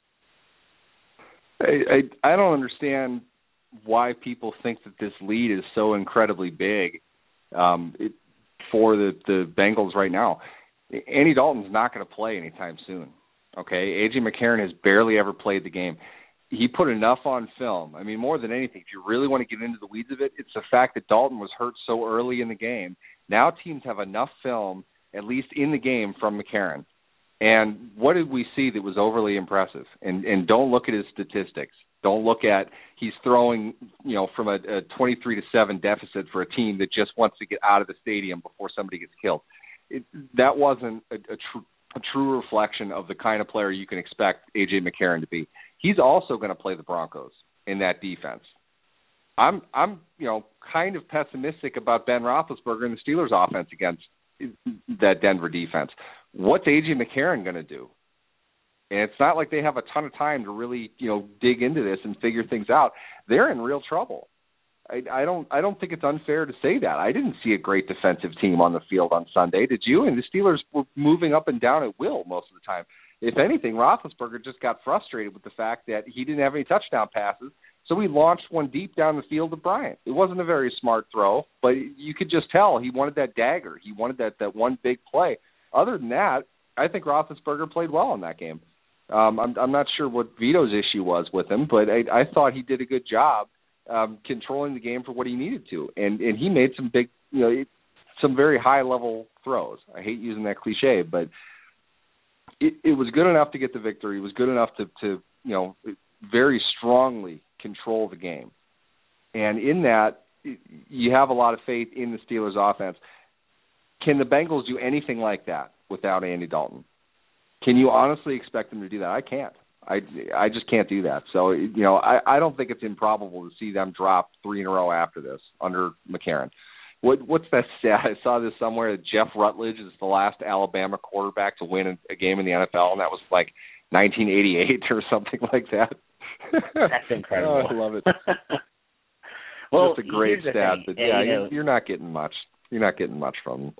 I, I I don't understand why people think that this lead is so incredibly big um, it, for the, the Bengals right now. Andy Dalton's not going to play anytime soon. Okay, A J McCarron has barely ever played the game. He put enough on film. I mean, more than anything, if you really want to get into the weeds of it, it's the fact that Dalton was hurt so early in the game. Now teams have enough film, at least in the game, from McCarron. And what did we see that was overly impressive? And and don't look at his statistics. Don't look at he's throwing, you know, from a, a twenty-three to seven deficit for a team that just wants to get out of the stadium before somebody gets killed. It, that wasn't a, a, tr- a true reflection of the kind of player you can expect A J McCarron to be. He's also going to play the Broncos in that defense. I'm, I'm, you know, kind of pessimistic about Ben Roethlisberger and the Steelers' offense against that Denver defense. What's A J McCarron going to do? And it's not like they have a ton of time to really, you know, dig into this and figure things out. They're in real trouble. I, I don't, I don't think it's unfair to say that. I didn't see a great defensive team on the field on Sunday. Did you? And the Steelers were moving up and down at will most of the time. If anything, Roethlisberger just got frustrated with the fact that he didn't have any touchdown passes, so he launched one deep down the field to Bryant. It wasn't a very smart throw, but you could just tell he wanted that dagger. He wanted that, that one big play. Other than that, I think Roethlisberger played well in that game. Um, I'm, I'm not sure what Vito's issue was with him, but I, I thought he did a good job um, controlling the game for what he needed to, and and he made some big, you know, some very high level throws. I hate using that cliche, but it, it was good enough to get the victory. It was good enough to, to you know, very strongly control the game, and in that you have a lot of faith in the Steelers' offense. Can the Bengals do anything like that without Andy Dalton? Can you honestly expect them to do that? I can't. I, I just can't do that. So, you know, I, I don't think it's improbable to see them drop three in a row after this under McCarron. What, what's that stat? I saw this somewhere that Jeff Rutledge is the last Alabama quarterback to win a game in the N F L, and that was like nineteen eighty-eight or something like that. That's incredible. Oh, I love it. Well, just a great stat. But yeah, yeah, you know, you're not getting much. You're not getting much from them.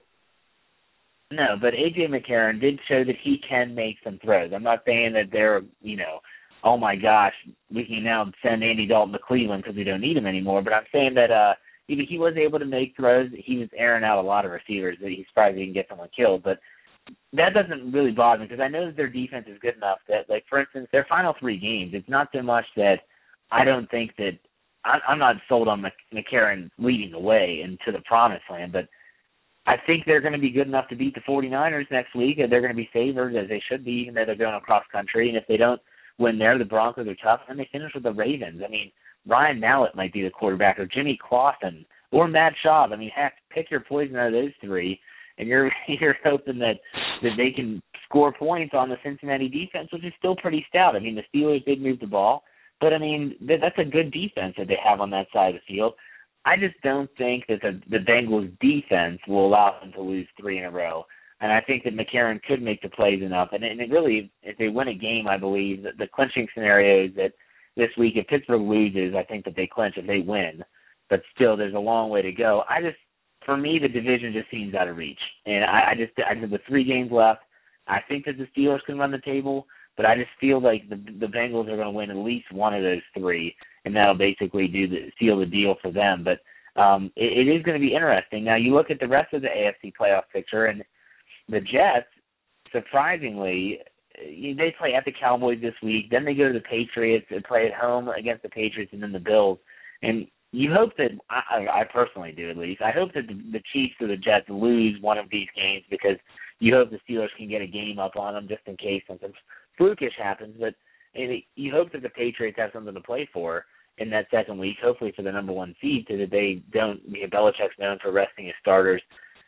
No, but A J McCarron did show that he can make some throws. I'm not saying that they're, you know, oh my gosh, we can now send Andy Dalton to Cleveland because we don't need him anymore. But I'm saying that uh, he, he was able to make throws. He was airing out a lot of receivers that he's surprised he can get someone killed. But that doesn't really bother me because I know that their defense is good enough that, like, for instance, their final three games, it's not so much that I don't think that I, I'm not sold on McCarron leading the way into the promised land, but I think they're going to be good enough to beat the 49ers next week. They're going to be favored, as they should be, even though they're going across country. And if they don't win there, the Broncos are tough. And they finish with the Ravens. I mean, Ryan Mallett might be the quarterback, or Jimmy Clausen, or Matt Schaub. I mean, heck, pick your poison out of those three, and you're you're hoping that, that they can score points on the Cincinnati defense, which is still pretty stout. I mean, the Steelers did move the ball, but, I mean, that, that's a good defense that they have on that side of the field. I just don't think that the, the Bengals' defense will allow them to lose three in a row. And I think that McCarron could make the plays enough. And, and it really, if they win a game, I believe, that the clinching scenario is that this week, if Pittsburgh loses, I think that they clinch if they win. But still, there's a long way to go. I just, for me, the division just seems out of reach. And I, I just, I just, with three games left, I think that the Steelers can run the table. But I just feel like the, the Bengals are going to win at least one of those three, and that'll basically do the, seal the deal for them. But um, it, it is going to be interesting. Now, you look at the rest of the A F C playoff picture, and the Jets, surprisingly, they play at the Cowboys this week. Then they go to the Patriots and play at home against the Patriots and then the Bills. And you hope that, I, I personally do at least, I hope that the, the Chiefs or the Jets lose one of these games because you hope the Steelers can get a game up on them just in case something flukish happens. But and you hope that the Patriots have something to play for in that second week, hopefully for the number one seed, so that they don't, you know, Belichick's known for resting his starters.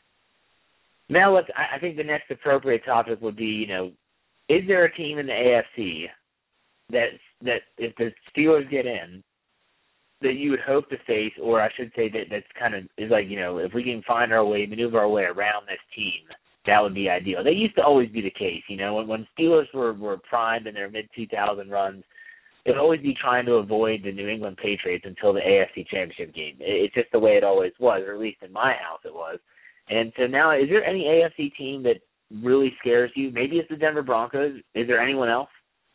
Now, let's, I think the next appropriate topic would be, you know, is there a team in the A F C that, that if the Steelers get in, that you would hope to face, or I should say that that's kind of is like, you know, if we can find our way, maneuver our way around this team, that would be ideal. That used to always be the case, you know, when, when Steelers were, were primed in their mid two thousand runs, it'll always be trying to avoid the New England Patriots until the A F C Championship game. It's just the way it always was, or at least in my house it was. And so now, is there any A F C team that really scares you? Maybe it's the Denver Broncos. Is there anyone else?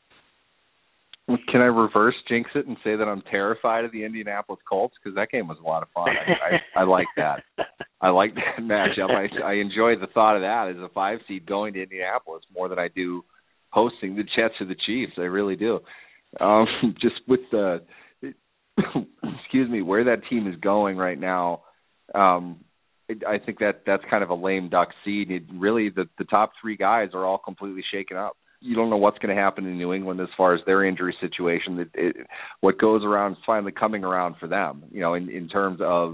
Can I reverse jinx it and say that I'm terrified of the Indianapolis Colts? Because that game was a lot of fun. I, I, I like that. I like that matchup. I, I enjoy the thought of that as a five seed going to Indianapolis more than I do hosting the Jets or the Chiefs. I really do. Um, just with the, excuse me, where that team is going right now, um, I think that that's kind of a lame duck seed. It really, the, the top three guys are all completely shaken up. You don't know what's going to happen in New England as far as their injury situation. It, it, what goes around is finally coming around for them, you know, in, in terms of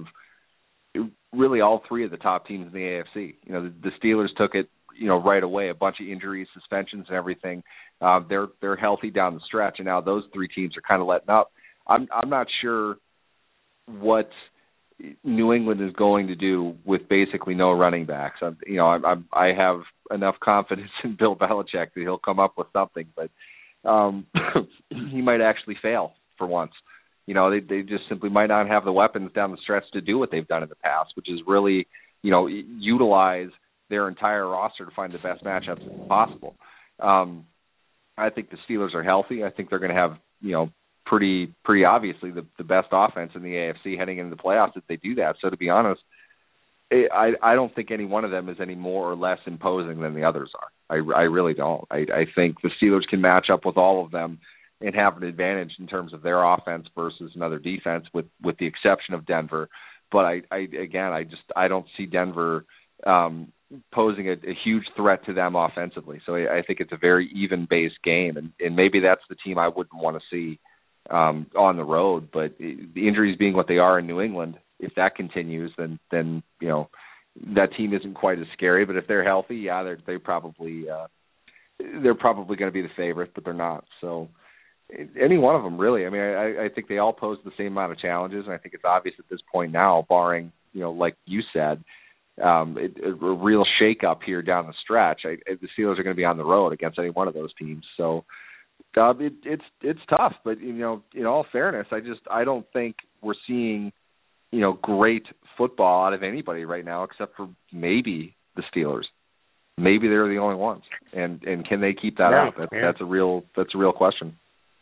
really all three of the top teams in the A F C. You know, the, the Steelers took it, you know, right away, a bunch of injuries, suspensions, and everything. Uh, they're they're healthy down the stretch, and now those three teams are kind of letting up. I'm I'm not sure what New England is going to do with basically no running backs. I'm, you know, I'm, I'm, I have enough confidence in Bill Belichick that he'll come up with something, but um, he might actually fail for once. You know, they they just simply might not have the weapons down the stretch to do what they've done in the past, which is really, you know, utilize their entire roster to find the best matchups possible. Um, I think the Steelers are healthy. I think they're going to have, you know, pretty pretty obviously the, the best offense in the A F C heading into the playoffs if they do that. So to be honest, it, I I don't think any one of them is any more or less imposing than the others are. I, I really don't. I, I think the Steelers can match up with all of them and have an advantage in terms of their offense versus another defense, with, with the exception of Denver. But I, I again, I just I don't see Denver um, posing a, a huge threat to them offensively. So I, I think it's a very even-based game, and, and maybe that's the team I wouldn't want to see um, on the road. But the injuries being what they are in New England, if that continues, then then you know that team isn't quite as scary. But if they're healthy, yeah, they're they probably uh, they're probably going to be the favorite, but they're not. So any one of them, really. I mean, I, I think they all pose the same amount of challenges, and I think it's obvious at this point now, barring, you know, like you said, um, it, a real shake-up here down the stretch. I, the Steelers are going to be on the road against any one of those teams. So uh, it, it's it's tough, but, you know, in all fairness, I just I don't think we're seeing, you know, great football out of anybody right now except for maybe the Steelers. Maybe they're the only ones, and and can they keep that yeah, up? That, yeah. That's a real that's a real question.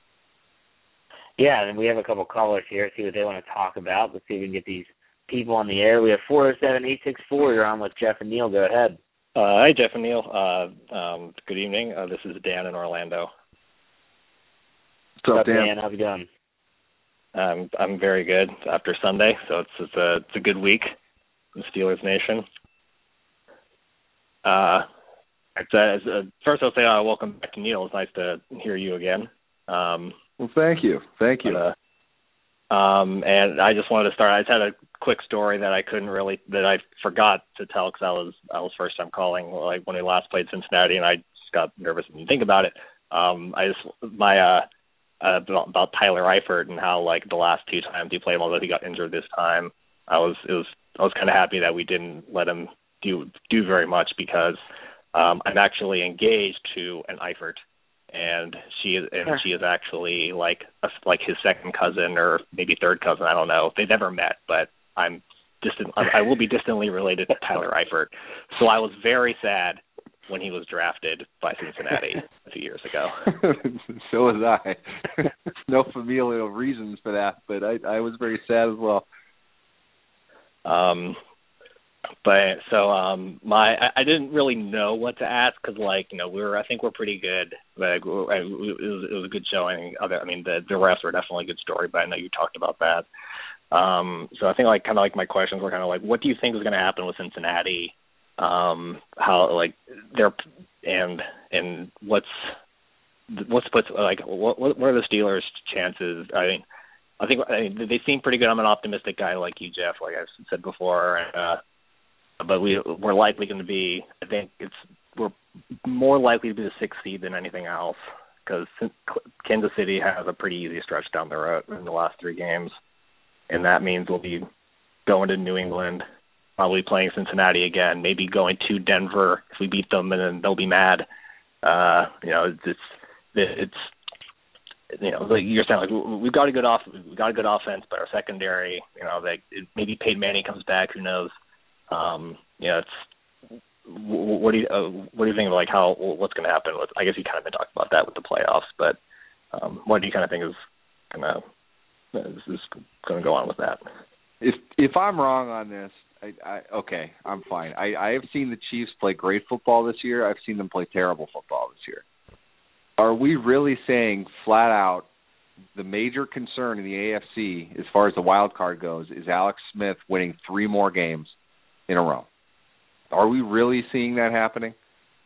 Yeah, and we have a couple callers here, see what they want to talk about. Let's see if we can get these people on the air. We have four oh seven, eight six four. You're on with Jeff and Neil. Go ahead. Uh, hi, Jeff and Neil. Uh, um, good evening. Uh, this is Dan in Orlando. What's up, Dan? Dan? How's it going? Um, I'm very good after Sunday, so it's, it's, a, it's a good week in Steelers Nation. Uh, it's, uh, first, I'll say uh, welcome back to Neil. It's nice to hear you again. Um, Well, thank you. Thank you. But, uh, um, and I just wanted to start. I just had a quick story that I couldn't really, that I forgot to tell because I was, I was first time calling, like when he last played Cincinnati, and I just got nervous and didn't think about it. Um, I just, my, uh, uh, about, about Tyler Eifert and how, like, the last two times he played, although he got injured this time, I was, it was, I was kind of happy that we didn't let him do, do very much because, um, I'm actually engaged to an Eifert. And she is, and she is actually like a, like his second cousin or maybe third cousin. I don't know. They've never met, but I'm distant. I will be distantly related to Tyler Eifert. So I was very sad when he was drafted by Cincinnati a few years ago. So was I. No familial reasons for that, but I, I was very sad as well. Um. But so um my I, I didn't really know what to ask because, like, you know, we were I think we're pretty good. Like, it was, it was a good showing. Other I mean the the refs were definitely a good story, but I know you talked about that. Um, so I think like kind of like my questions were kind of like, what do you think is going to happen with Cincinnati? Um, how like they're and and what's what's what's like what what are the Steelers' chances? I mean, I think I mean, they seem pretty good. I'm an optimistic guy like you, Jeff, like I said before. Uh, But we we're likely going to be. I think it's we're more likely to be the sixth seed than anything else because Kansas City has a pretty easy stretch down the road in the last three games, and that means we'll be going to New England, probably playing Cincinnati again, maybe going to Denver if we beat them, and then they'll be mad. Uh, you know, it's it's you know, like you're saying, like we've got a good off, we've got a good offense, but our secondary, you know, like maybe Peyton Manning comes back, who knows? Um, you know, it's what do you uh, what do you think of like how what's going to happen with? I guess you kind of been talking about that with the playoffs, but um, what do you kind of think is going to is, is going to go on with that? If if I'm wrong on this, I, I okay, I'm fine. I, I have seen the Chiefs play great football this year. I've seen them play terrible football this year. Are we really saying flat out the major concern in the A F C as far as the wild card goes is Alex Smith winning three more games in a row? Are we really seeing that happening?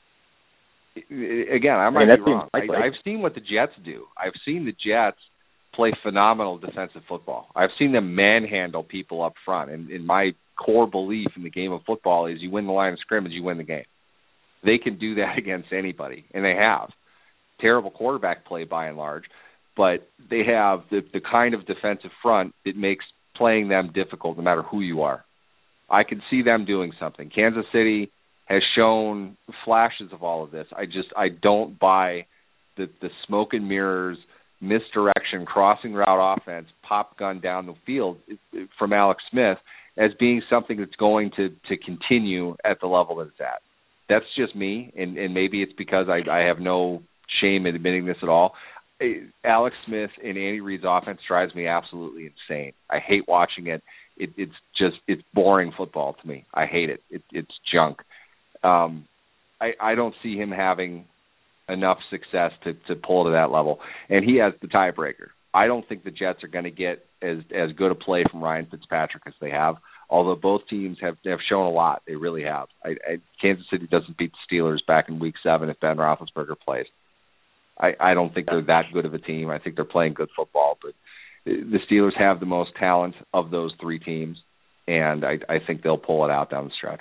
Again, I might I mean, be wrong. I, I've seen what the Jets do. I've seen the Jets play phenomenal defensive football. I've seen them manhandle people up front. And, and my core belief in the game of football is you win the line of scrimmage, you win the game. They can do that against anybody, and they have. Terrible quarterback play by and large, but they have the, the kind of defensive front that makes playing them difficult no matter who you are. I can see them doing something. Kansas City has shown flashes of all of this. I just I don't buy the, the smoke and mirrors, misdirection, crossing route offense, pop gun down the field from Alex Smith as being something that's going to, to continue at the level that it's at. That's just me, and, and maybe it's because I, I have no shame in admitting this at all. Alex Smith and Andy Reid's offense drives me absolutely insane. I hate watching it. It it's just it's boring football to me. I hate it. it it's junk. Um, I I don't see him having enough success to to pull to that level, and he has the tiebreaker. I don't think the Jets are going to get as as good a play from Ryan Fitzpatrick as they have. Although both teams have have shown a lot, they really have. I, I, Kansas City doesn't beat the Steelers back in Week Seven if Ben Roethlisberger plays. I, I don't think they're that good of a team. I think they're playing good football, but the Steelers have the most talent of those three teams, and I, I think they'll pull it out down the stretch.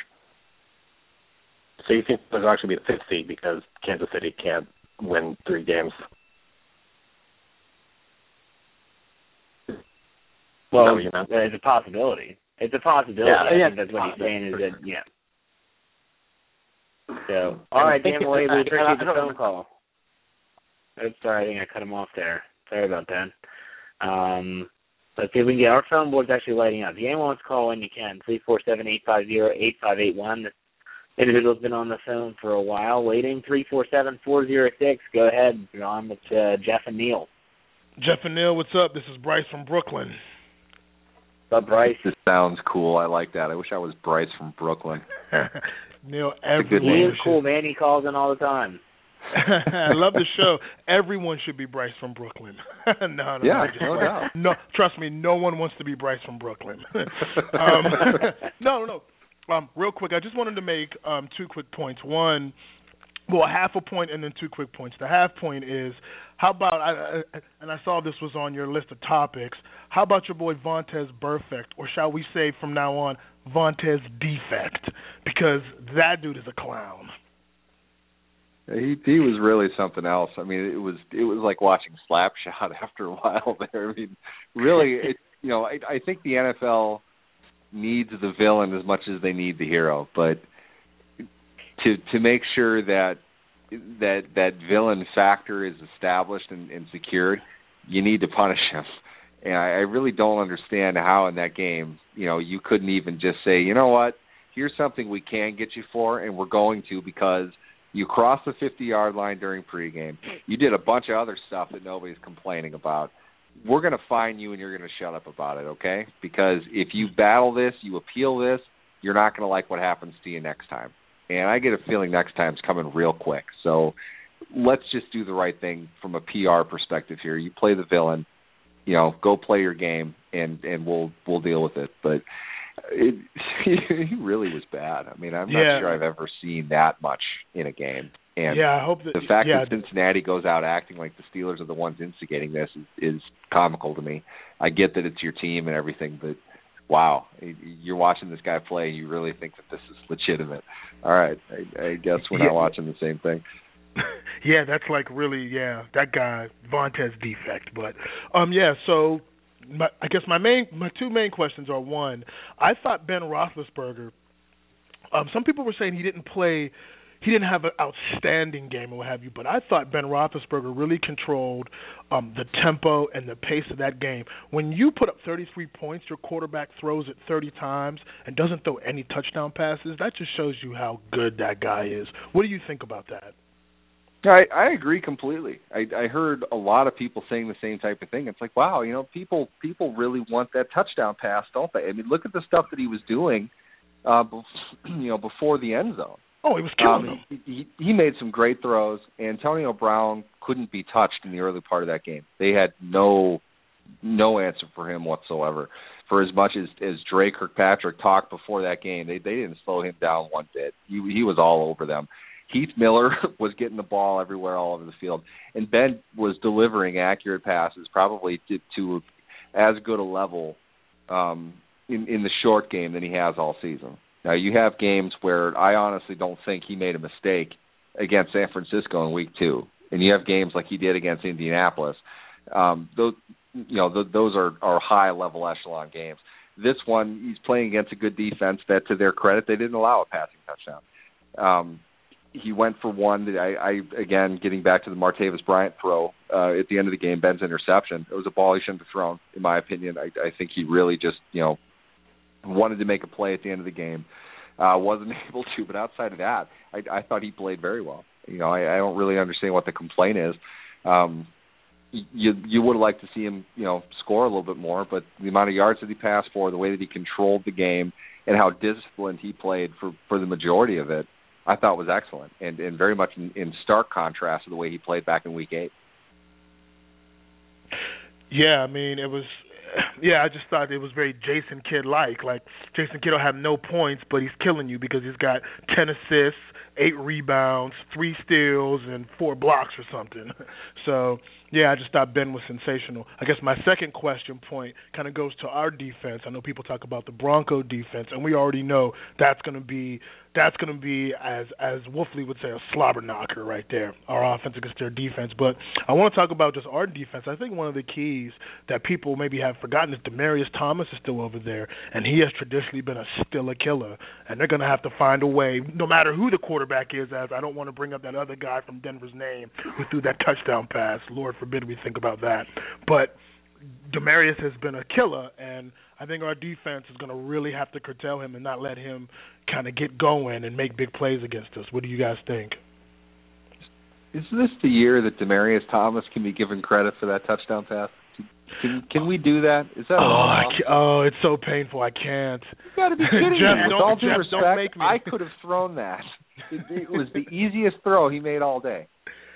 So you think they'll actually be the fifth seed because Kansas City can't win three games? Well, you know? It's a possibility. It's a possibility. Yeah, I yeah, think that's what he's saying is that, yeah. So, all right, Dan Malay, we appreciate the phone call. Oops, sorry, I think I cut him off there. Sorry about that. Um, let's see if we can get our phone board's actually lighting up. If anyone wants to call in, you can. three four seven, eight five zero, eight five eight one. This individual's been on the phone for a while. Waiting, three four seven, four zero six. Go ahead. You're on with uh, Jeff and Neil. Jeff and Neil, what's up? This is Bryce from Brooklyn. What's up, Bryce? This sounds cool. I like that. I wish I was Bryce from Brooklyn. Neil, everyone He is cool, man. He calls in all the time. I love the show. Everyone should be Bryce from Brooklyn. no, no, yeah, no, no doubt. No, trust me, no one wants to be Bryce from Brooklyn. um, no, no. Um, real quick, I just wanted to make um, two quick points. One, well, a half a point and then two quick points. The half point is, how about, I, I, and I saw this was on your list of topics, how about your boy Vontaze Burfict, or shall we say from now on, Vontaze Defect, because that dude is a clown. He he was really something else. I mean, it was it was like watching Slapshot after a while there. I mean, really, it, you know, I, I think the N F L needs the villain as much as they need the hero, but to to make sure that that that villain factor is established and, and secured, you need to punish him. And I, I really don't understand how in that game, you know, you couldn't even just say, you know what, here's something we can get you for, and we're going to because you crossed the fifty-yard line during pregame. You did a bunch of other stuff that nobody's complaining about. We're going to fine you, and you're going to shut up about it, okay? Because if you battle this, you appeal this, you're not going to like what happens to you next time. And I get a feeling next time's coming real quick. So let's just do the right thing from a P R perspective here. You play the villain, you know, go play your game, and, and we'll we'll deal with it. But It, he really was bad. I mean, I'm not yeah. sure I've ever seen that much in a game. And yeah, I hope that, the fact yeah. that Cincinnati goes out acting like the Steelers are the ones instigating this is, is comical to me. I get that it's your team and everything, but wow, you're watching this guy play and you really think that this is legitimate. All right, I, I guess we're not yeah. watching the same thing. yeah, that's like really, yeah, that guy, Vontaze Defect. But, um, yeah, so My, I guess my main, my two main questions are, one, I thought Ben Roethlisberger, um, some people were saying he didn't play, he didn't have an outstanding game or what have you, but I thought Ben Roethlisberger really controlled um, the tempo and the pace of that game. When you put up thirty-three points, your quarterback throws it thirty times and doesn't throw any touchdown passes, that just shows you how good that guy is. What do you think about that? I, I agree completely. I, I heard a lot of people saying the same type of thing. It's like, wow, you know, people people really want that touchdown pass, don't they? I mean, look at the stuff that he was doing, uh, bef- you know, before the end zone. Oh, he was killing um, them. He, he made some great throws. Antonio Brown couldn't be touched in the early part of that game. They had no no answer for him whatsoever. For as much as, as Dre Kirkpatrick talked before that game, they they didn't slow him down one bit. He he was all over them. Heath Miller was getting the ball everywhere, all over the field, and Ben was delivering accurate passes, probably to, to as good a level um, in in the short game than he has all season. Now, you have games where I honestly don't think he made a mistake against San Francisco in week two, and you have games like he did against Indianapolis. Um, those, you know, th- those are, are high-level echelon games. This one, he's playing against a good defense that, to their credit, they didn't allow a passing touchdown. Um, he went for one. That I, I again, getting back to the Martavis Bryant throw uh, at the end of the game, Ben's interception. It was a ball he shouldn't have thrown, in my opinion. I, I think he really just, you know, wanted to make a play at the end of the game. Uh, wasn't able to, but outside of that, I, I thought he played very well. You know, I, I don't really understand what the complaint is. Um, you you would have liked to see him, you know, score a little bit more, but the amount of yards that he passed for, the way that he controlled the game, and how disciplined he played for, for the majority of it, I thought was excellent, and, and very much in, in stark contrast to the way he played back in week eight. Yeah, I mean, it was, yeah, I just thought it was very Jason Kidd-like. Like, Jason Kidd will have no points, but he's killing you because he's got ten assists, eight rebounds, three steals, and four blocks or something. So, yeah, I just thought Ben was sensational. I guess my second question point kind of goes to our defense. I know people talk about the Bronco defense, and we already know that's going to be that's going to be, as as Wolfley would say, a slobber knocker right there, our offense against their defense. But I want to talk about just our defense. I think one of the keys that people maybe have forgotten is Demaryius Thomas is still over there, and he has traditionally been a still a killer, and they're going to have to find a way, no matter who the quarterback is, as I don't want to bring up that other guy from Denver's name who threw that touchdown pass. Lord forbid we think about that. But Demaryius has been a killer, and I think our defense is going to really have to curtail him and not let him kind of get going and make big plays against us. What do you guys think? Is this the year that Demaryius Thomas can be given credit for that touchdown pass? Can can we do that? Is that oh, a I can't, oh, it's so painful. I can't. You got to be kidding Jeff, me. With don't, all due Jeff, respect, don't make me. I could have thrown that. It, it was the easiest throw he made all day.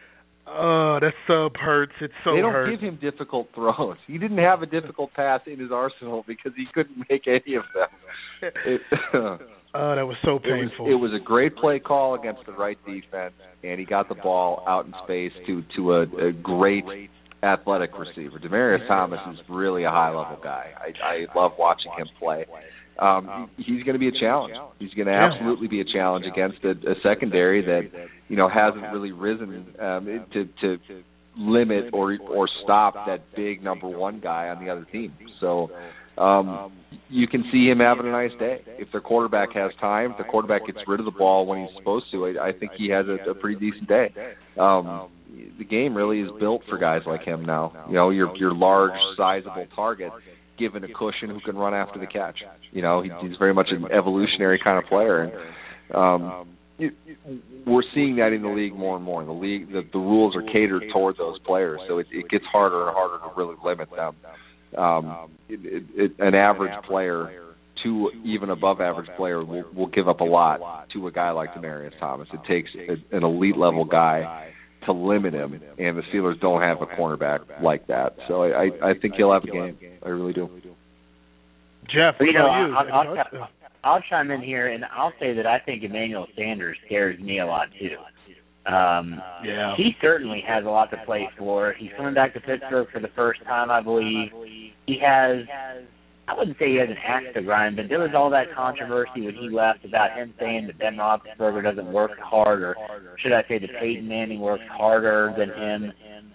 Oh, that sub hurts. It so They don't hurts. give him difficult throws. He didn't have a difficult pass in his arsenal because he couldn't make any of them. It, oh, that was so painful. It was, it was a great play call against the right defense, and he got the ball out in space to to a, a great athletic receiver. Demaryius Thomas is really a high-level guy. I, I love watching him play. Um, he, he's going to be a challenge. He's going to absolutely be a challenge against a, a secondary that, you know, hasn't really risen um, to, to limit or or stop that big number one guy on the other team. So um, you can see him having a nice day. If their quarterback has time, if the quarterback gets rid of the ball when he's supposed to, I, I think he has a, a pretty decent day. Um, the game really is built for guys like him now. You know, your your large, sizable target given a cushion who can run after the catch. You know, he, he's very much an evolutionary kind of player, and um, it, we're seeing that in the league more and more. The league, the, the rules are catered toward those players, so it, it gets harder and harder to really limit them. Um, it, it, it, an average player to even above average player will, will give up a lot to a guy like Demaryius Thomas. It takes a, an elite level guy to limit him, and the Steelers don't have a cornerback like that. So I, I, I think he'll have a game. I really do. Jeff, what you know, about you? I'll, I'll, I'll, I'll chime in here, and I'll say that I think Emmanuel Sanders scares me a lot, too. Um, yeah. He certainly has a lot to play for. He's coming back to Pittsburgh for the first time, I believe. He has... I wouldn't say he has an axe to grind, but there was all that controversy when he left about him saying that Ben Roethlisberger doesn't work hard, or should I say that Peyton Manning works harder than him.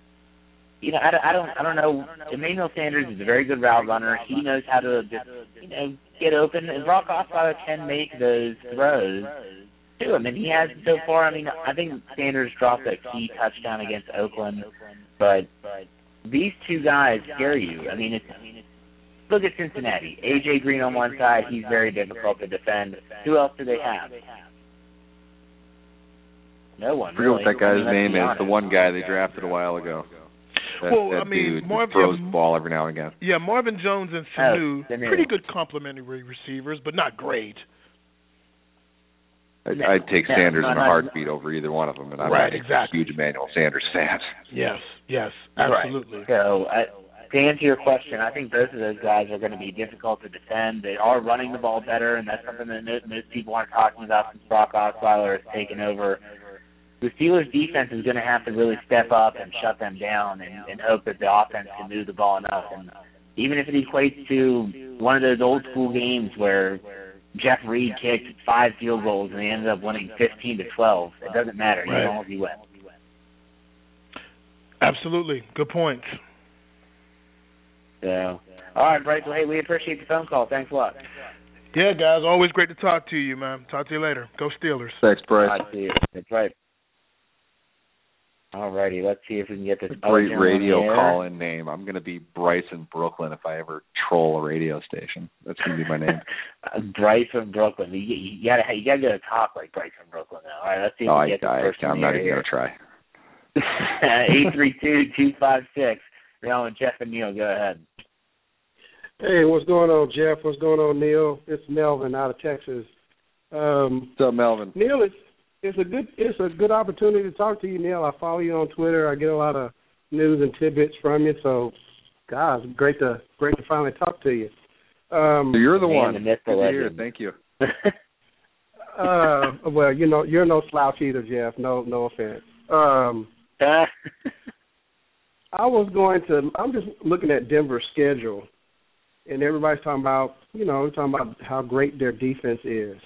You know, I, I don't, I don't know. Emmanuel Sanders is a very good route runner. He knows how to just, you know, get open. And Brock Osweiler can make those throws. too. I mean, he has so far. I mean, I think Sanders dropped a key touchdown against Oakland, but these two guys scare you. I mean, it's, look at Cincinnati. A J Green on one side, he's very difficult to defend. Who else do they have? No one. I forget what really. that guy's I mean, name is. The one guy they drafted a while ago. That, well, that I mean, dude Marv, throws yeah, the ball every now and again. Yeah, Marvin Jones and Sanu, Oh, pretty good complementary receivers, but not great. I'd, No, I'd take no, Sanders no, in a no. heartbeat over either one of them, and I'm Right, not exactly. a huge Emmanuel Sanders fan. Yes, yes, absolutely. Right. So, I, to answer your question, I think both of those guys are going to be difficult to defend. They are running the ball better, and that's something that most, most people aren't talking about since Brock Osweiler has taken over. The Steelers' defense is going to have to really step up and shut them down and, and hope that the offense can move the ball enough. And even if it equates to one of those old-school games where Jeff Reed kicked five field goals and they ended up winning fifteen to twelve, it doesn't matter Right. as long as he wins. Absolutely. Good point. So, all right, Bryce. Well, hey, we appreciate the phone call. Thanks a lot. Yeah, guys, always great to talk to you, man. Talk to you later. Go Steelers. Thanks, Bryce. I see it. That's right. All righty, let's see if we can get this. A great other radio on the air. call-in name. I'm going to be Bryce in Brooklyn if I ever troll a radio station. That's going to be my name. Bryce from Brooklyn. You, you gotta, you gotta get a talk like Bryce from Brooklyn now. All right, let's see if Oh, we I, can get this I, person I'm on not the even air going to try. Eight three two two five six. You're on with Jeff and Neil. Go ahead. Hey, what's going on, Jeff? What's going on, Neil? It's Melvin out of Texas. Um, What's up, Melvin? Neil, it's it's a good it's a good opportunity to talk to you, Neil. I follow you on Twitter. I get a lot of news and tidbits from you. So, guys, great to great to finally talk to you. Um, So you're the Man, one. the myth, the Good to hear. legend. Thank you. uh, well, you know, you're no slouch either, Jeff. No, no offense. Um, I was going to. I'm just looking at Denver's schedule, and everybody's talking about, you know, talking about how great their defense is.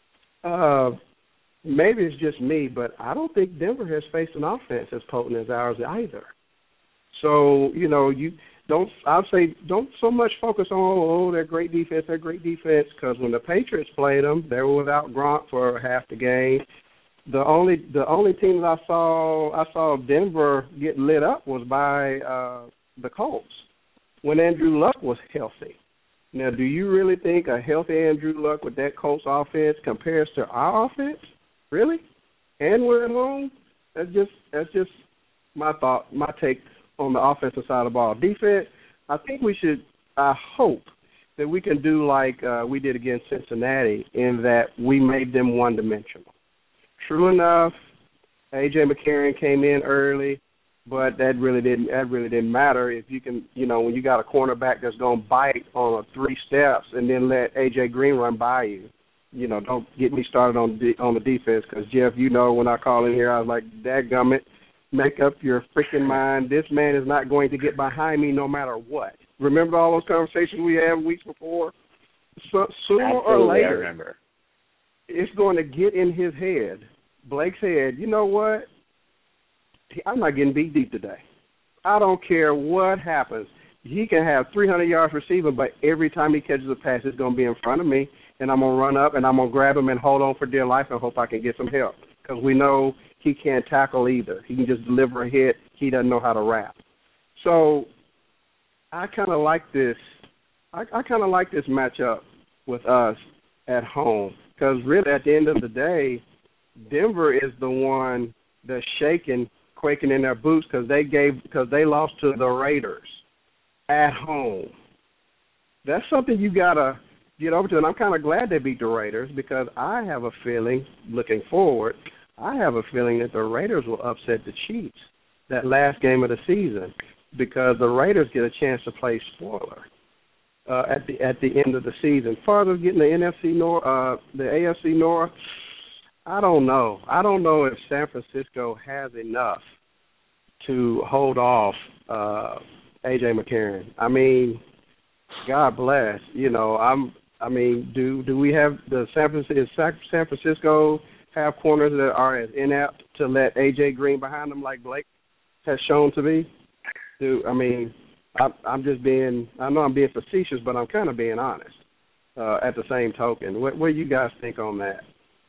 Uh, maybe it's just me, but I don't think Denver has faced an offense as potent as ours either. So, you know, you don't. I'd say don't so much focus on oh, their great defense, their great defense, because when the Patriots played them, they were without Gronk for half the game. The only the only team that I saw I saw Denver get lit up was by uh, the Colts when Andrew Luck was healthy. Now, do you really think a healthy Andrew Luck with that Colts offense compares to our offense? Really? And we're at home? That's just that's just my thought, my take on the offensive side of the ball. Defense, I think we should. I hope that we can do like uh, we did against Cincinnati, in that we made them one dimensional. True enough, A J McCarron came in early, but that really didn't that really didn't matter if you can, you know, when you got a cornerback that's going to bite on a three steps and then let A J Green run by you. You know, don't get me started on the, on the defense, because, Jeff, you know, when I call in here, I was like, dadgummit, make up your freaking mind. This man is not going to get behind me no matter what. Remember all those conversations we had weeks before? So, sooner Absolutely, or later, I remember. It's going to get in his head, Blake's head. You know what? I'm not getting beat deep today. I don't care what happens. He can have three hundred yards receiving, but every time he catches a pass, it's going to be in front of me, and I'm going to run up, and I'm going to grab him and hold on for dear life and hope I can get some help, because we know he can't tackle either. He can just deliver a hit. He doesn't know how to wrap. So I kind of like this. I, I kind of like this matchup with us at home, because really at the end of the day, Denver is the one that's shaking, quaking in their boots, because they gave because they lost to the Raiders at home. That's something you gotta get over to, and I'm kind of glad they beat the Raiders, because I have a feeling, looking forward, I have a feeling that the Raiders will upset the Chiefs that last game of the season, because the Raiders get a chance to play spoiler uh, at the at the end of the season. Farther getting the N F C North, uh, the A F C North, I don't know. I don't know if San Francisco has enough to hold off uh, A J McCarron. I mean, God bless. You know, I'm. I mean, do do we have the San Francisco? Is San Francisco have corners that are as inept to let A J Green behind them like Blake has shown to be? Do I mean? I, I'm just being. I know I'm being facetious, but I'm kind of being honest. Uh, at the same token, what, what do you guys think on that?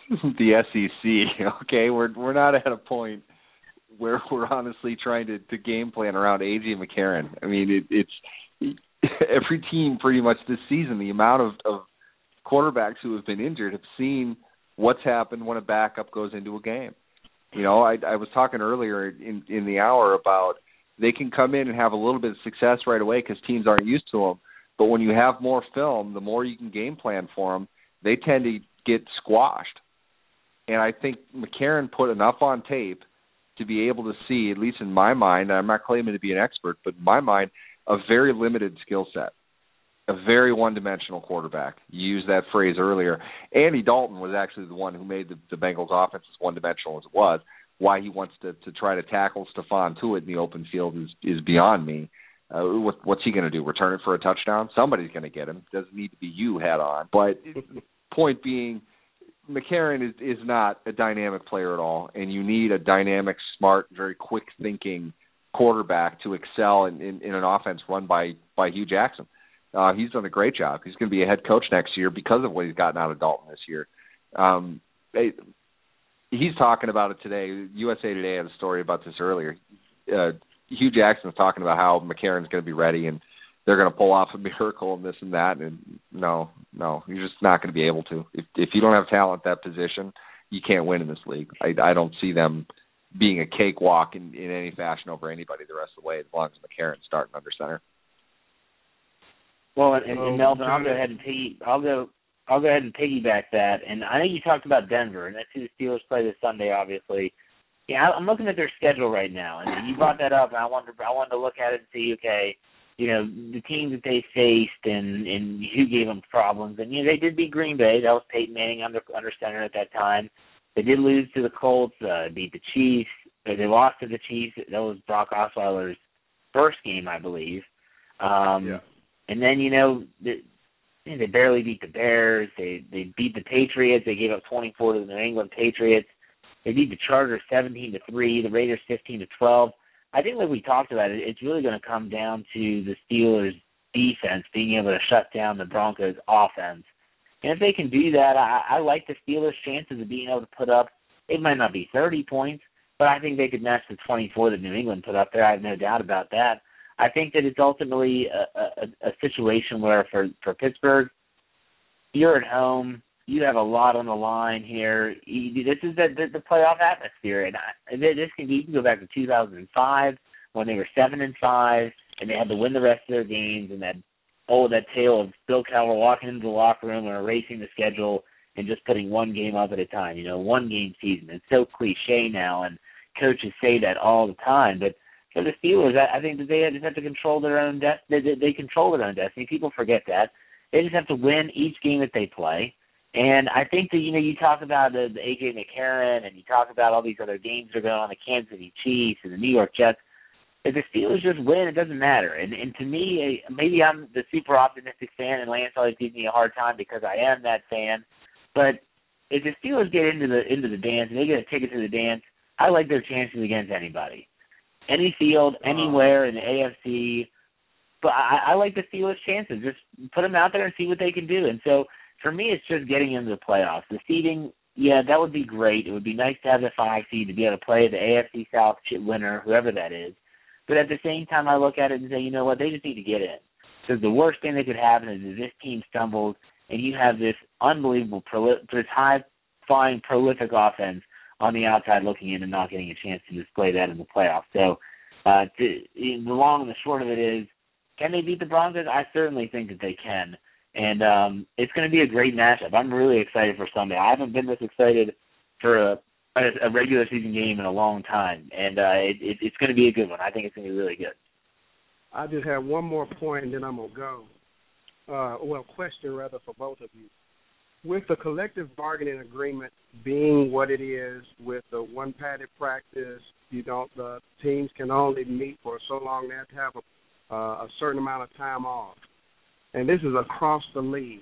the S E C. Okay, we're we're not at a point where we're honestly trying to, to game plan around A J McCarron. I mean, it, it's every team pretty much this season. The amount of, of quarterbacks who have been injured have seen what's happened when a backup goes into a game. You know, I, I was talking earlier in, in the hour about they can come in and have a little bit of success right away because teams aren't used to them. But when you have more film, the more you can game plan for them, they tend to get squashed. And I think McCarron put enough on tape to be able to see, at least in my mind, I'm not claiming to be an expert, but in my mind, a very limited skill set, a very one-dimensional quarterback. You used that phrase earlier. Andy Dalton was actually the one who made the, the Bengals offense as one-dimensional as it was. Why he wants to, to try to tackle Stephon Tuitt in the open field is, is beyond me. Uh, what, what's he going to do, return it for a touchdown? Somebody's going to get him. It doesn't need to be you head on. But point being, McCarron is, is not a dynamic player at all, and you need a dynamic, smart, very quick-thinking quarterback to excel in, in, in an offense run by, by Hugh Jackson. Uh, he's done a great job. He's going to be a head coach next year because of what he's gotten out of Dalton this year. Um, they, he's talking about it today. U S A Today had a story about this earlier. Uh, Hugh Jackson's talking about how McCarron's going to be ready and they're going to pull off a miracle and this and that. And no, no, you're just not going to be able to. If, if you don't have talent at that position, you can't win in this league. I, I don't see them being a cakewalk in, in any fashion over anybody the rest of the way as long as McCarron's starting under center. Well, and, and Melvin, I'll go ahead and piggy, I'll go, I'll go ahead and piggyback that. And I know you talked about Denver, and that's who the Steelers play this Sunday, obviously. Yeah, I'm looking at their schedule right now, and you brought that up, and I wanted, to, I wanted to look at it and see, okay, you know, the teams that they faced and, and who gave them problems. And, you know, they did beat Green Bay. That was Peyton Manning under under center at that time. They did lose to the Colts, uh, beat the Chiefs. They lost to the Chiefs. That was Brock Osweiler's first game, I believe. Um, yeah. And then, you know, the, they barely beat the Bears. They they beat the Patriots. They gave up twenty-four to the New England Patriots. They beat the Chargers seventeen to three, the Raiders fifteen to twelve. I think like we talked about it, it's really going to come down to the Steelers' defense being able to shut down the Broncos' offense. And if they can do that, I, I like the Steelers' chances of being able to put up, it might not be thirty points, but I think they could match the twenty-four that New England put up there. I have no doubt about that. I think that it's ultimately a, a, a situation where for, for Pittsburgh, you're at home, you have a lot on the line here. This is the, the, the playoff atmosphere, and I, this can be, you can go back to two thousand five when they were seven and five, and they had to win the rest of their games, and that oh that tale of Bill Cowher walking into the locker room and erasing the schedule and just putting one game up at a time. You know, one game season. It's so cliche now, and coaches say that all the time, but for the Steelers, I, I think that they just have to control their own destiny. They, they, they control their own destiny. People forget that. They just have to win each game that they play. And I think that, you know, you talk about the, the A J McCarron and you talk about all these other games that are going on, the Kansas City Chiefs and the New York Jets. If the Steelers just win, it doesn't matter. And, and to me, maybe I'm the super optimistic fan, and Lance always gives me a hard time because I am that fan. But if the Steelers get into the into the dance and they get a ticket to the dance, I like their chances against anybody. Any field, anywhere in the A F C. But I, I like the Steelers' chances. Just put them out there and see what they can do. And so, for me, it's just getting into the playoffs. The seeding, yeah, that would be great. It would be nice to have the five seed to be able to play the A F C South winner, whoever that is. But at the same time, I look at it and say, you know what, they just need to get in. Because the worst thing that could happen is if this team stumbles and you have this unbelievable, proli- this high-flying, prolific offense on the outside looking in and not getting a chance to display that in the playoffs. So uh, to, the long and the short of it is, can they beat the Broncos? I certainly think that they can. And um, it's going to be a great matchup. I'm really excited for Sunday. I haven't been this excited for a, a regular season game in a long time. And uh, it, it, it's going to be a good one. I think it's going to be really good. I just have one more point, and then I'm going to go. Uh, well, question, rather, for both of you. With the collective bargaining agreement being what it is, with the one-padded practice, you don't, the teams can only meet for so long they have to have a, uh, a certain amount of time off. And this is across the league.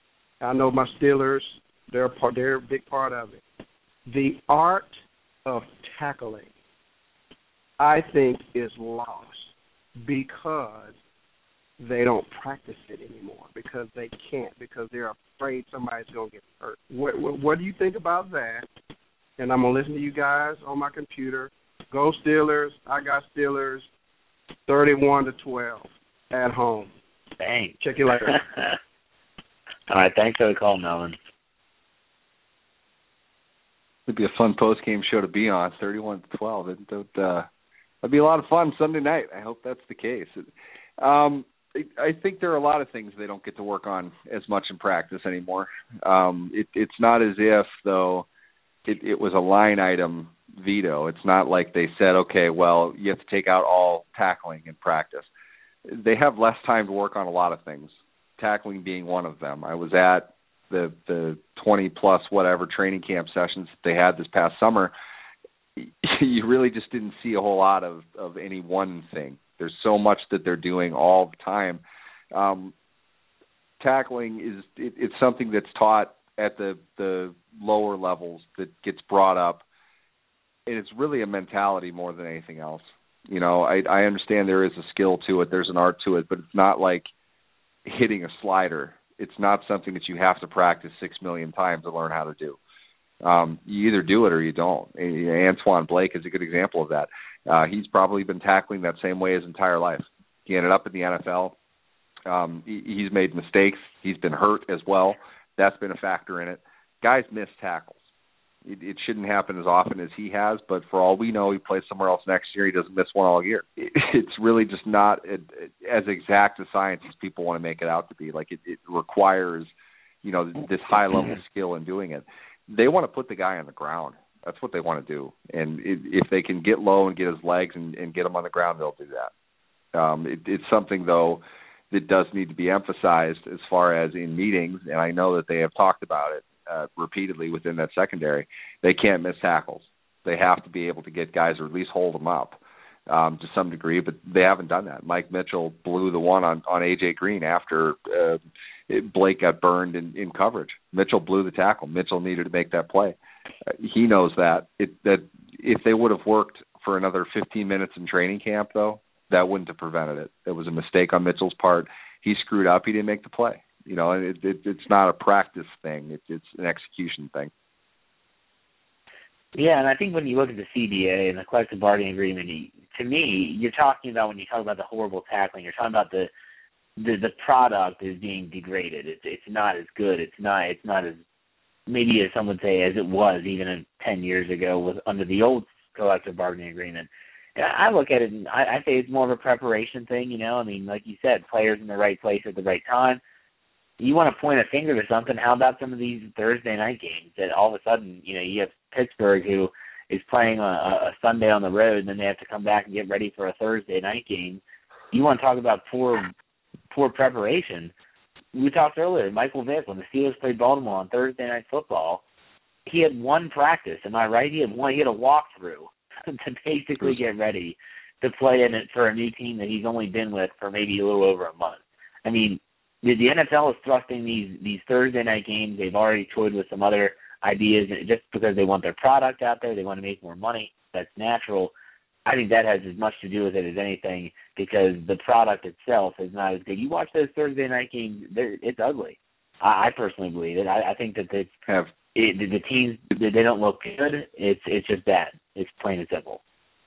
I know my Steelers, they're a, part, they're a big part of it. The art of tackling, I think, is lost because they don't practice it anymore because they can't, because they're afraid somebody's going to get hurt. What, what, what do you think about that? And I'm going to listen to you guys on my computer. Go Steelers. I got Steelers thirty-one to twelve at home. Dang. Check you later. All right, thanks for the call, Melvin. It'd be a fun post-game show to be on, thirty-one to twelve. It, it, uh, it'd be a lot of fun Sunday night. I hope that's the case. Um, I think there are a lot of things they don't get to work on as much in practice anymore. Um, it, it's not as if, though, it, it was a line item veto. It's not like they said, okay, well, you have to take out all tackling in practice. They have less time to work on a lot of things, tackling being one of them. I was at the the twenty-plus whatever training camp sessions that they had this past summer. You really just didn't see a whole lot of, of any one thing. There's so much that they're doing all the time. Um, tackling is it, it's something that's taught at the, the lower levels that gets brought up, and it's really a mentality more than anything else. You know, I, I understand there is a skill to it, there's an art to it, but it's not like hitting a slider. It's not something that you have to practice six million times to learn how to do. Um, you either do it or you don't. Antoine Blake is a good example of that. Uh, he's probably been tackling that same way his entire life. He ended up in the N F L. Um, he, he's made mistakes. He's been hurt as well. That's been a factor in it. Guys miss tackles. It, it shouldn't happen as often as he has, but for all we know, he plays somewhere else next year. He doesn't miss one all year. It, it's really just not a, as exact a science as people want to make it out to be. Like it, it requires, you know, this high level skill in doing it. They want to put the guy on the ground. That's what they want to do. And it, if they can get low and get his legs and, and get him on the ground, they'll do that. Um, it, it's something, though, that does need to be emphasized as far as in meetings, and I know that they have talked about it uh, repeatedly within that secondary. They can't miss tackles. They have to be able to get guys or at least hold them up um, to some degree, but they haven't done that. Mike Mitchell blew the one on, on A J Green after uh, Blake got burned in, in coverage. Mitchell blew the tackle. Mitchell needed to make that play. Uh, he knows that. It, that if they would have worked for another fifteen minutes in training camp, though, that wouldn't have prevented it. It was a mistake on Mitchell's part. He screwed up. He didn't make the play. You know, it, it, it's not a practice thing. It, it's an execution thing. Yeah, and I think when you look at the C B A and the collective bargaining agreement, to me, you're talking about when you talk about the horrible tackling, you're talking about the the, the product is being degraded. It's it's not as good. It's not it's not as maybe as some would say as it was even ten years ago with under the old collective bargaining agreement. And I look at it and I, I say it's more of a preparation thing. You know, I mean, like you said, players in the right place at the right time. You want to point a finger to something, how about some of these Thursday night games that all of a sudden, you know, you have Pittsburgh who is playing a, a Sunday on the road and then they have to come back and get ready for a Thursday night game. You want to talk about poor poor preparation. We talked earlier, Michael Vick, when the Steelers played Baltimore on Thursday Night Football, he had one practice, am I right? He had one, he had a walkthrough to basically get ready to play in it for a new team that he's only been with for maybe a little over a month. I mean, the, the N F L is thrusting these these Thursday night games. They've already toyed with some other ideas just because they want their product out there. They want to make more money. That's natural. I think that has as much to do with it as anything because the product itself is not as good. You watch those Thursday night games, it's ugly. I, I personally believe it. I, I think that it's, have it, the, the teams, they don't look good. It's it's just bad. It's plain and simple.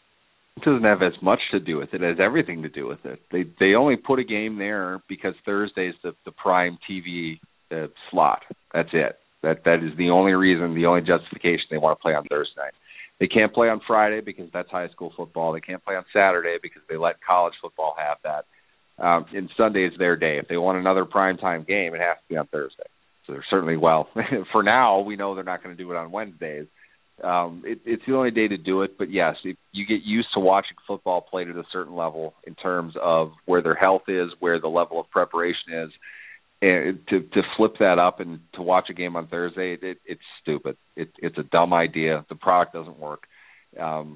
It doesn't have as much to do with it. It has everything to do with it. They they only put a game there because Thursday's the, the prime T V uh, slot. That's it. That That is the only reason, the only justification they want to play on Thursday night. They can't play on Friday because that's high school football. They can't play on Saturday because they let college football have that. Um, and Sunday is their day. If they want another primetime game, it has to be on Thursday. So they're certainly, well, for now, we know they're not going to do it on Wednesdays. Um, it, it's the only day to do it. But, yes, if you get used to watching football played at a certain level in terms of where their health is, where the level of preparation is, and to to flip that up and to watch a game on Thursday, it, it's stupid. It, it's a dumb idea. The product doesn't work. Um,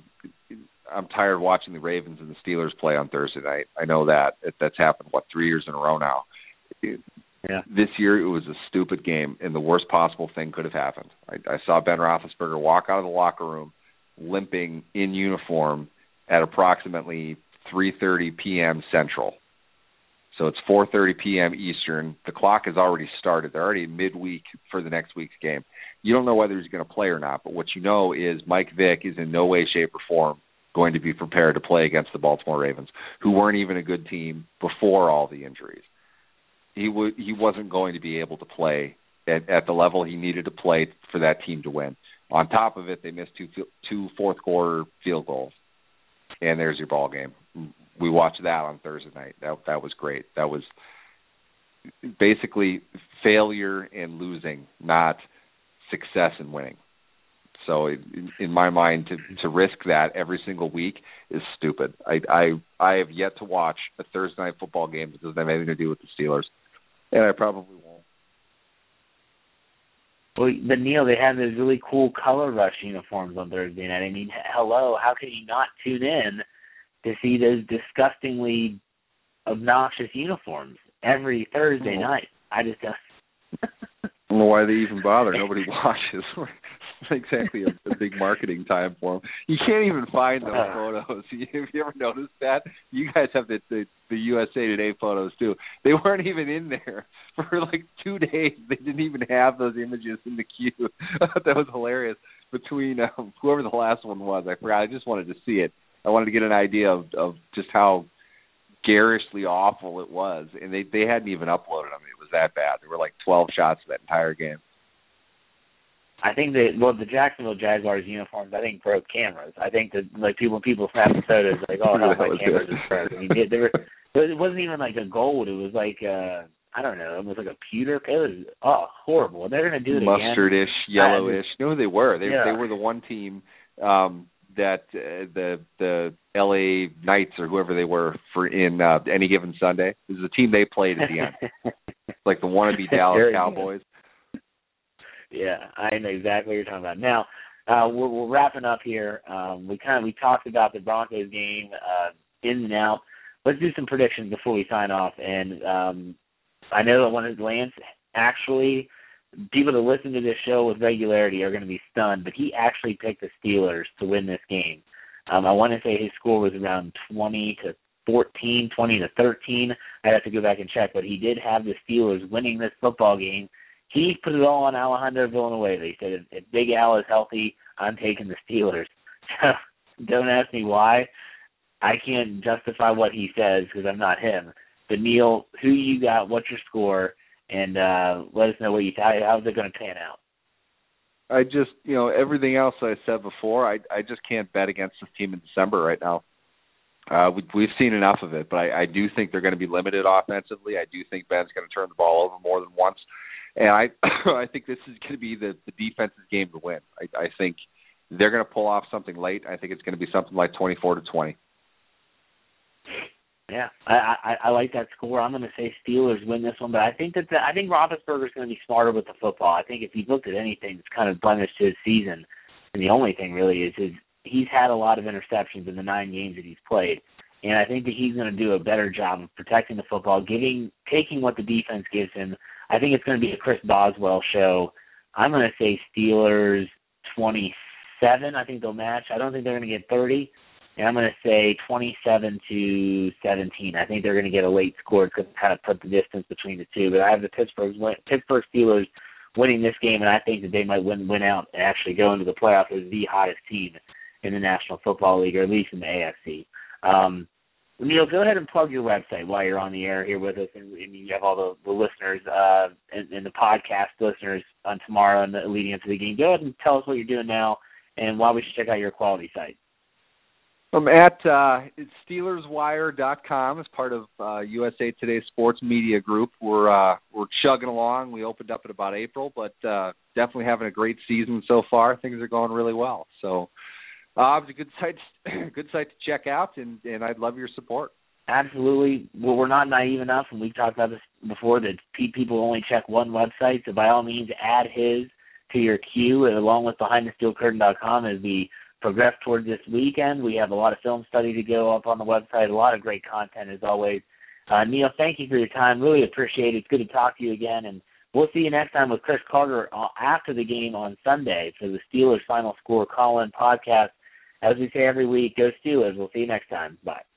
I'm tired of watching the Ravens and the Steelers play on Thursday night. I know that. It, that's happened, what, three years in a row now. It, yeah. This year it was a stupid game, and the worst possible thing could have happened. I, I saw Ben Roethlisberger walk out of the locker room limping in uniform at approximately three thirty p.m. Central. So it's four thirty p.m. Eastern. The clock has already started. They're already midweek for the next week's game. You don't know whether he's going to play or not, but what you know is Mike Vick is in no way, shape, or form going to be prepared to play against the Baltimore Ravens, who weren't even a good team before all the injuries. He w- he wasn't going to be able to play at, at the level he needed to play for that team to win. On top of it, they missed two two fourth quarter field goals, and there's your ball game. We watched that on Thursday night. That that was great. That was basically failure and losing, not success and winning. So in, in my mind, to to risk that every single week is stupid. I I I have yet to watch a Thursday night football game that doesn't have anything to do with the Steelers, and I probably won't. Well, but Neil, they had those really cool Color Rush uniforms on Thursday night. I mean, hello, how can you not tune in to see those disgustingly obnoxious uniforms every Thursday oh. night? I just don't. I don't know why they even bother. Nobody watches. It's not exactly a, a big marketing time for them. You can't even find those uh, photos. Have you ever noticed that? You guys have the, the the U S A Today photos too. They weren't even in there for like two days. They didn't even have those images in the queue. I thought that was hilarious. Between um, whoever the last one was, I forgot. I just wanted to see it. I wanted to get an idea of, of just how garishly awful it was, and they they hadn't even uploaded them. It was that bad. There were like twelve shots of that entire game. I think that well, the Jacksonville Jaguars uniforms, I think broke cameras. I think that like people people snap the photos like, oh no, my cameras is broke. I mean, they, they were, it wasn't even like a gold. It was like uh, I don't know. It was like a pewter. It was oh horrible. They're gonna do it mustardish, again. yellowish. You know who they were? They yeah. they were the one team. Um, that uh, the the L A Knights or whoever they were for in uh, Any Given Sunday. It was the team they played at the end, like the wannabe Dallas Cowboys. Yeah, I know exactly what you're talking about. Now uh, we're, we're wrapping up here. Um, we kind of we talked about the Broncos game uh, in and out. Let's do some predictions before we sign off. And um, I know that when Lance actually. People that listen to this show with regularity are going to be stunned, but he actually picked the Steelers to win this game. Um, I want to say his score was around twenty to fourteen, twenty to thirteen. I'd have to go back and check, but he did have the Steelers winning this football game. He put it all on Alejandro Villanueva. He said, if, if Big Al is healthy, I'm taking the Steelers. So don't ask me why. I can't justify what he says because I'm not him. But, Neil, who you got? What's your score? And uh, let us know what you how how's it going to pan out. I just, you know, everything else I said before, I I just can't bet against this team in December right now. Uh, we, we've seen enough of it, but I, I do think they're going to be limited offensively. I do think Ben's going to turn the ball over more than once, and I I think this is going to be the, the defense's game to win. I, I think they're going to pull off something late. I think it's going to be something like twenty-four to twenty. Yeah, I, I I like that score. I'm going to say Steelers win this one, but I think that the, I think Roethlisberger's going to be smarter with the football. I think if you looked at anything that's kind of blemished his season, and the only thing really is his he's had a lot of interceptions in the nine games that he's played, and I think that he's going to do a better job of protecting the football, giving taking what the defense gives him. I think it's going to be a Chris Boswell show. I'm going to say Steelers twenty-seven. I think they'll match. I don't think they're going to get thirty. And I'm going to say twenty-seven to seventeen. I think they're going to get a late score to kind of put the distance between the two. But I have the Pittsburgh Pittsburgh Steelers winning this game, and I think that they might win win out and actually go into the playoffs as the hottest team in the National Football League, or at least in the A F C. Um, Neil, go ahead and plug your website while you're on the air here with us, and, and you have all the, the listeners uh, and, and the podcast listeners on tomorrow and the, leading up to the game. Go ahead and tell us what you're doing now and why we should check out your quality site. I'm at uh, Steelers Wire dot com as part of uh, U S A Today Sports Media Group. We're uh, we're chugging along. We opened up in about April, but uh, definitely having a great season so far. Things are going really well. So uh, it's a good site, good site to check out, and, and I'd love your support. Absolutely. Well, we're not naive enough, and we've talked about this before, that people only check one website. So by all means, add his to your queue, and along with behind the steel curtain dot com as we progress towards this weekend. We have a lot of film study to go up on the website, a lot of great content as always. Uh, Neil, thank you for your time. Really appreciate it. It's good to talk to you again, and we'll see you next time with Chris Carter after the game on Sunday for the Steelers Final Score call-in podcast. As we say every week, go Steelers. We'll see you next time. Bye.